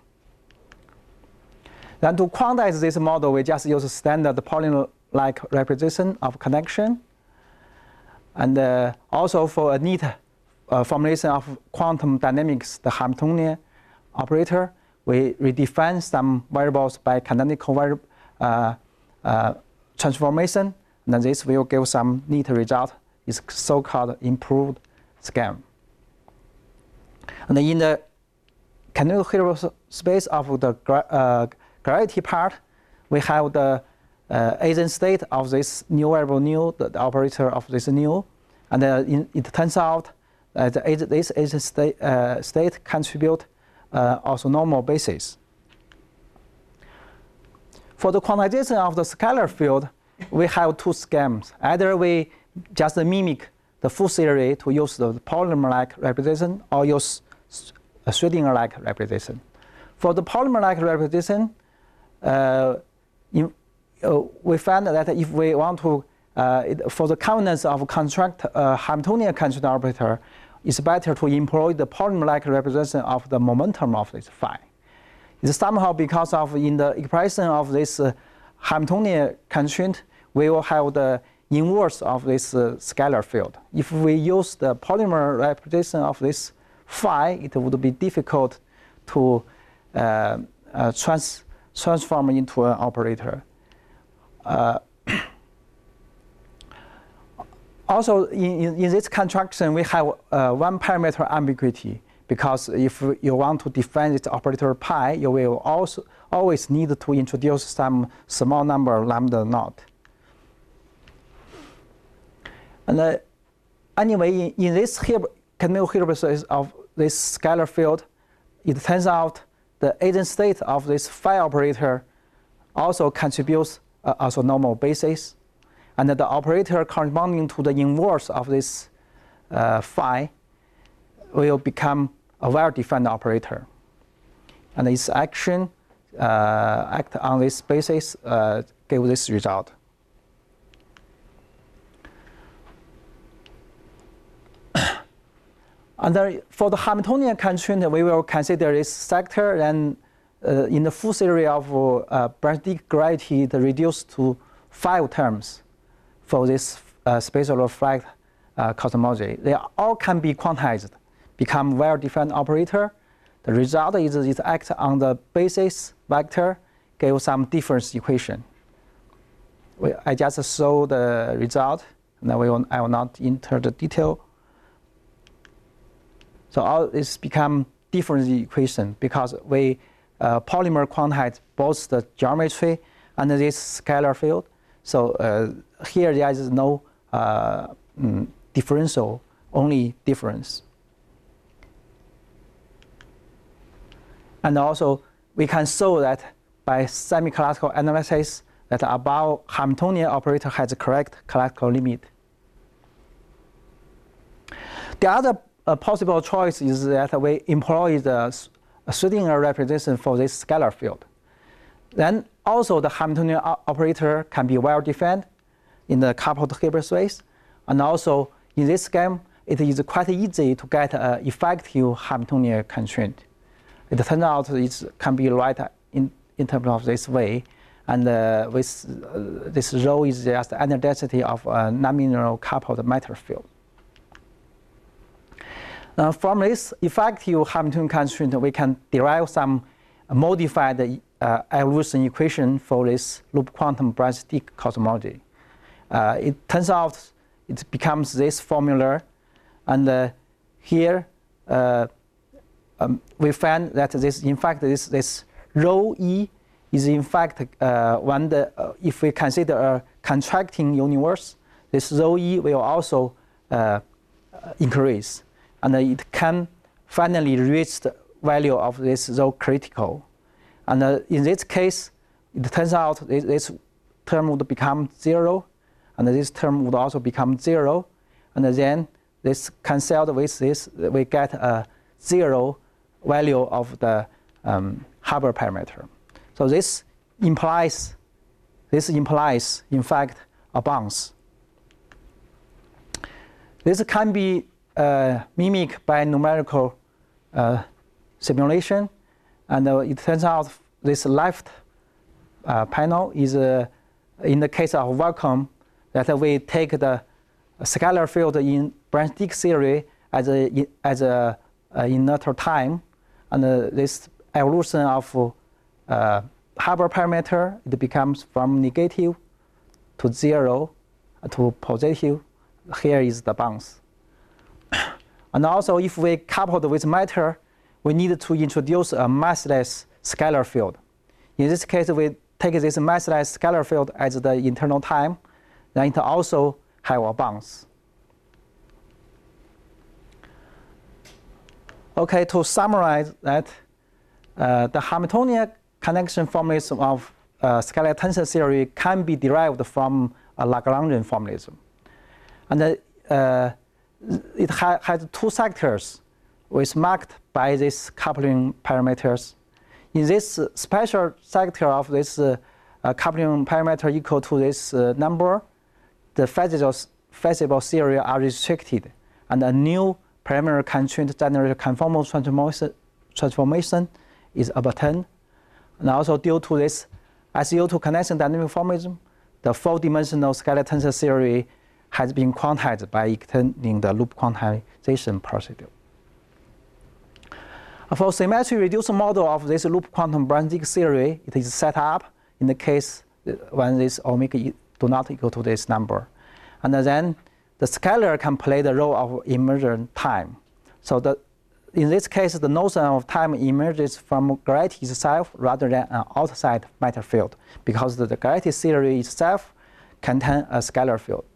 Then to quantize this model, we just use a standard polynomial-like representation of connection. And uh, also for a neat uh, formulation of quantum dynamics, the Hamiltonian operator, we redefine some variables by canonical vari uh, uh, transformation, and then this will give some neat result. It's so-called improved scheme. And in the canonical space of the gra uh, gravity part, we have the uh, eigenstate of this new variable nu, the, the operator of this nu, and uh, in, it turns out that the, this eigenstate uh, state contribute uh, also normal basis. For the quantization of the scalar field, we have two schemes. Either we just mimic the full theory to use the polymer-like representation, or use a Schrödinger-like representation. For the polymer-like representation, uh, in, uh, we find that if we want to, uh, it, for the convenience of construct a Hamiltonian constraint operator, it's better to employ the polymer-like representation of the momentum of this phi. It's somehow because of in the expression of this uh, Hamiltonian constraint, we will have the inverse of this uh, scalar field. If we use the polymer representation of this phi, it would be difficult to uh, uh, trans transform into an operator. Uh, also, in, in, in this construction, we have uh, one parameter ambiguity, because if you want to define this operator pi, you will also always need to introduce some small number lambda naught. And uh, anyway, in, in this canonical hypothesis of this scalar field, it turns out the eigenstate of this phi operator also contributes uh, also normal basis, and the operator corresponding to the inverse of this uh, phi will become a well-defined operator, and its action uh, act on this basis uh, give this result. And then for the Hamiltonian constraint, we will consider this sector, and uh, in the full theory of uh, branch-Dicke gravity, it reduced to five terms for this uh, spatial reflect uh, cosmology. They all can be quantized, become well-defined operator. The result is it acts on the basis vector, give some difference equation. We, I just show the result, and I will, I will not enter the detail. So all this become difference equation because we uh, polymer quantize both the geometry and this scalar field. So uh, here there is no uh, mm, differential, only difference. And also we can show that by semi-classical analysis that above Hamiltonian operator has a correct classical limit. The other a possible choice is that we employ the Schrödinger representation for this scalar field. Then also the Hamiltonian operator can be well defined in the coupled Hilbert space, and also in this scheme it is quite easy to get an effective Hamiltonian constraint. It turns out it can be right in, in terms of this way, and uh, with uh, this rho is just the energy density of a nominal coupled matter field. Now, from this effective Hamiltonian constraint, we can derive some modified uh, evolution equation for this loop quantum branch-Dicke cosmology. Uh, it turns out it becomes this formula, and uh, here uh, um, we find that this, in fact, this this rho e is in fact uh, one the uh, if we consider a contracting universe, this rho e will also uh, increase. And it can finally reach the value of this rho critical. And uh, in this case, it turns out this, this term would become zero, and this term would also become zero. And then this cancelled with this, we get a zero value of the um, Haber parameter. So this implies, this implies, in fact, a bounce. This can be Uh, mimic by numerical uh, simulation, and uh, it turns out this left uh, panel is uh, in the case of vacuum that we take the scalar field in branch-Dicke theory as a as a, a inertial time, and uh, this evolution of uh, Hubble parameter, it becomes from negative to zero to positive. Here is the bounce. And also, if we coupled with matter, we need to introduce a massless scalar field. In this case, we take this massless scalar field as the internal time, then it also have a bounce. Okay, to summarize that, uh, the Hamiltonian connection formalism of uh, scalar tensor theory can be derived from a Lagrangian formalism. And uh, it ha has two sectors, which marked by these coupling parameters. In this uh, special sector of this uh, uh, coupling parameter equal to this uh, number, the feasible, feasible theory are restricted, and a new parameter constraint generated conformal transformation, transformation is obtained. And also due to this S U two connection dynamic formalism, the four-dimensional scalar tensor theory has been quantized by extending the loop quantization procedure. For symmetry reduced model of this loop quantum branch theory, it is set up in the case when this omega do not equal to this number. And then the scalar can play the role of emergent time. So the, in this case, the notion of time emerges from gravity itself rather than an outside matter field, because the, the gravity theory itself contains a scalar field.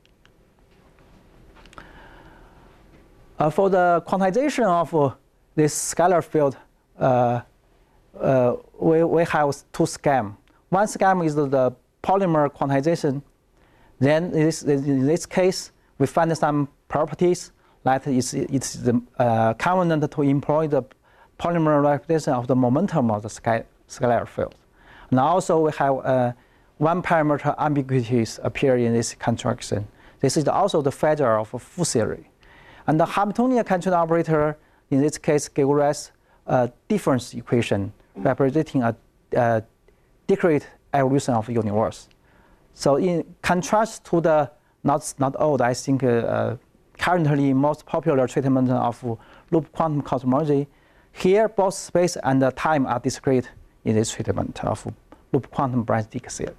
Uh, for the quantization of uh, this scalar field, uh, uh, we, we have two schemes. One scheme is the, the polymer quantization. Then in this, in this case, we find some properties like it's, it's the, uh, convenient to employ the polymer representation of the momentum of the scalar field. And also we have uh, one parameter ambiguities appear in this construction. This is also the feature of a full theory. And the Hamiltonian constraint operator, in this case, gives us a difference equation representing a, a discrete evolution of the universe. So in contrast to the not, not old, I think, uh, uh, currently most popular treatment of loop quantum cosmology, here both space and uh, time are discrete in this treatment of loop quantum branch theory.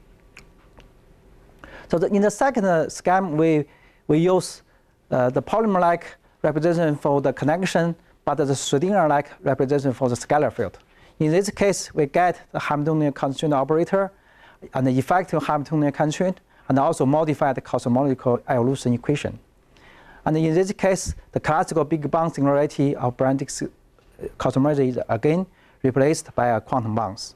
So the, in the second uh, scheme, we, we use uh, the polymer-like representation for the connection, but the Schrödinger-like representation for the scalar field. In this case, we get the Hamiltonian constraint operator and the effective Hamiltonian constraint, and also modify the cosmological evolution equation. And in this case, the classical big bang singularity of branch cosmology is again replaced by a quantum bounce.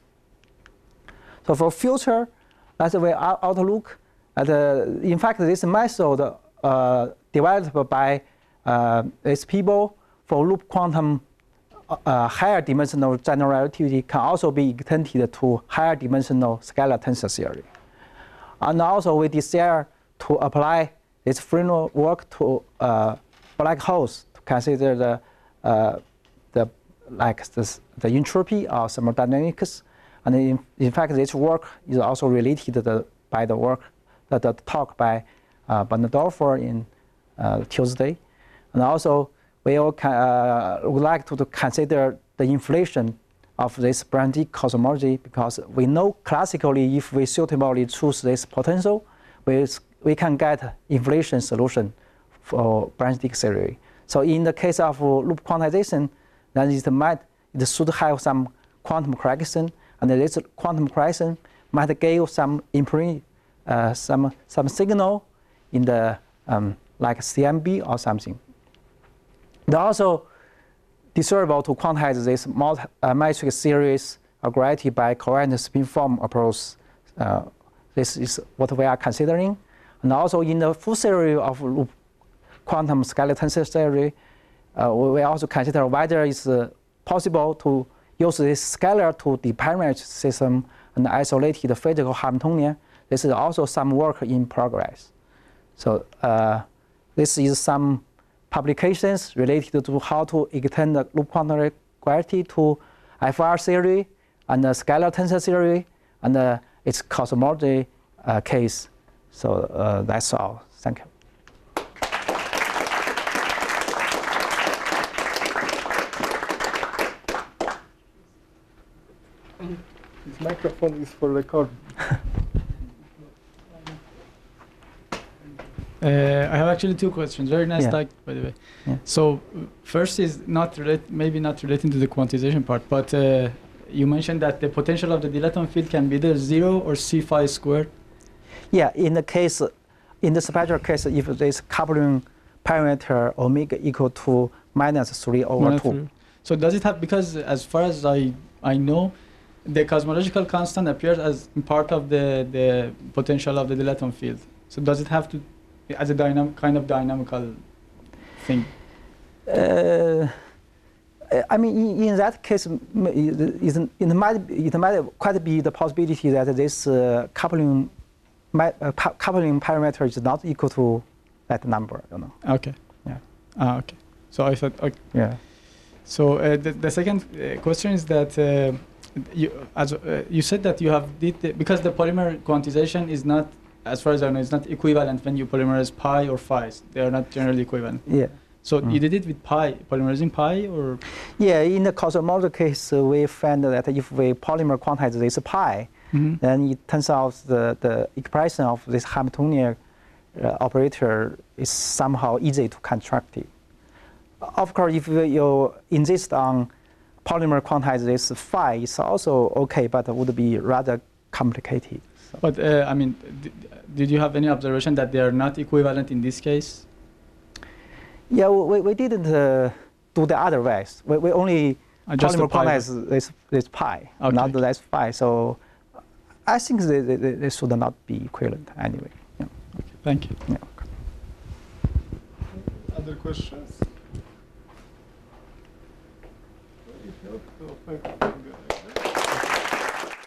So for future, as we outlook, at, uh, in fact, this method uh, developed by uh, these people for loop quantum uh, higher dimensional general relativity can also be extended to higher dimensional scalar tensor theory. And also we desire to apply this framework to uh, black holes to consider the, uh, the like this, the entropy of thermodynamics. And in, in fact, this work is also related to the, by the work, the, the talk by uh, Bernardorfer in uh, Tuesday. And also, we all can, uh, would like to, to consider the inflation of this branch cosmology, because we know classically if we suitably choose this potential, we, we can get inflation solution for branch theory. So in the case of loop quantization, then it might it should have some quantum correction, and this quantum correction might give some imprint, uh, some some signal in the um, like C M B or something. They also desirable to quantize this multi, uh, matrix series of gravity by covariant spin form approach. Uh, this is what we are considering. And also in the full theory of loop quantum scalar tensor theory, uh, we also consider whether it's uh, possible to use this scalar to deparametrize system and isolate the physical Hamiltonian. This is also some work in progress. So uh, this is some publications related to how to extend the loop quantum gravity to F R theory and the scalar tensor theory and uh, its cosmology uh, case. So uh, that's all. Thank you. microphone is for recording. Uh, I have actually two questions. Very nice Yeah. talk, by the way. Yeah. So, uh, first is not relate, maybe not relating to the quantization part, but uh, you mentioned that the potential of the dilaton field can be either zero or C phi squared. Yeah, in the case, in the spectral case, if this coupling parameter omega equal to minus three over Minus two. three. So does it have, because as far as I, I know, the cosmological constant appears as part of the, the potential of the dilaton field. So does it have to, as a dynam kind of dynamical thing? Uh, I mean, in, in that case, m- it, it, it might it might quite be the possibility that this uh, coupling mi- uh, cou- coupling parameter is not equal to that number. You know. Okay. Yeah. Ah, okay. So I thought, okay. Yeah. So uh, the, the second uh, question is that uh, you, as, uh, you said that you have did the, because the polymer quantization is not, as far as I know, it's not equivalent when you polymerize pi or phi. They are not generally equivalent. Yeah. So Mm. you did it with pi, polymerizing pi, or Yeah. In the cosmological case, uh, we find that if we polymer quantize this pi, mm-hmm. then it turns out the, the expression of this Hamiltonian uh, operator is somehow easy to construct it. Of course, if you insist on polymer quantize this phi, it's also okay, but it would be rather complicated. So. But uh, I mean, d- did you have any observation that they are not equivalent in this case? Yeah, we, we didn't uh, do the other ways. We, we only Uh, just the polymer pi. quantize this, this pi, Okay. not this phi. So I think they, they, they should not be equivalent anyway. Yeah. Thank you. Yeah. Other questions? If not, so thank you.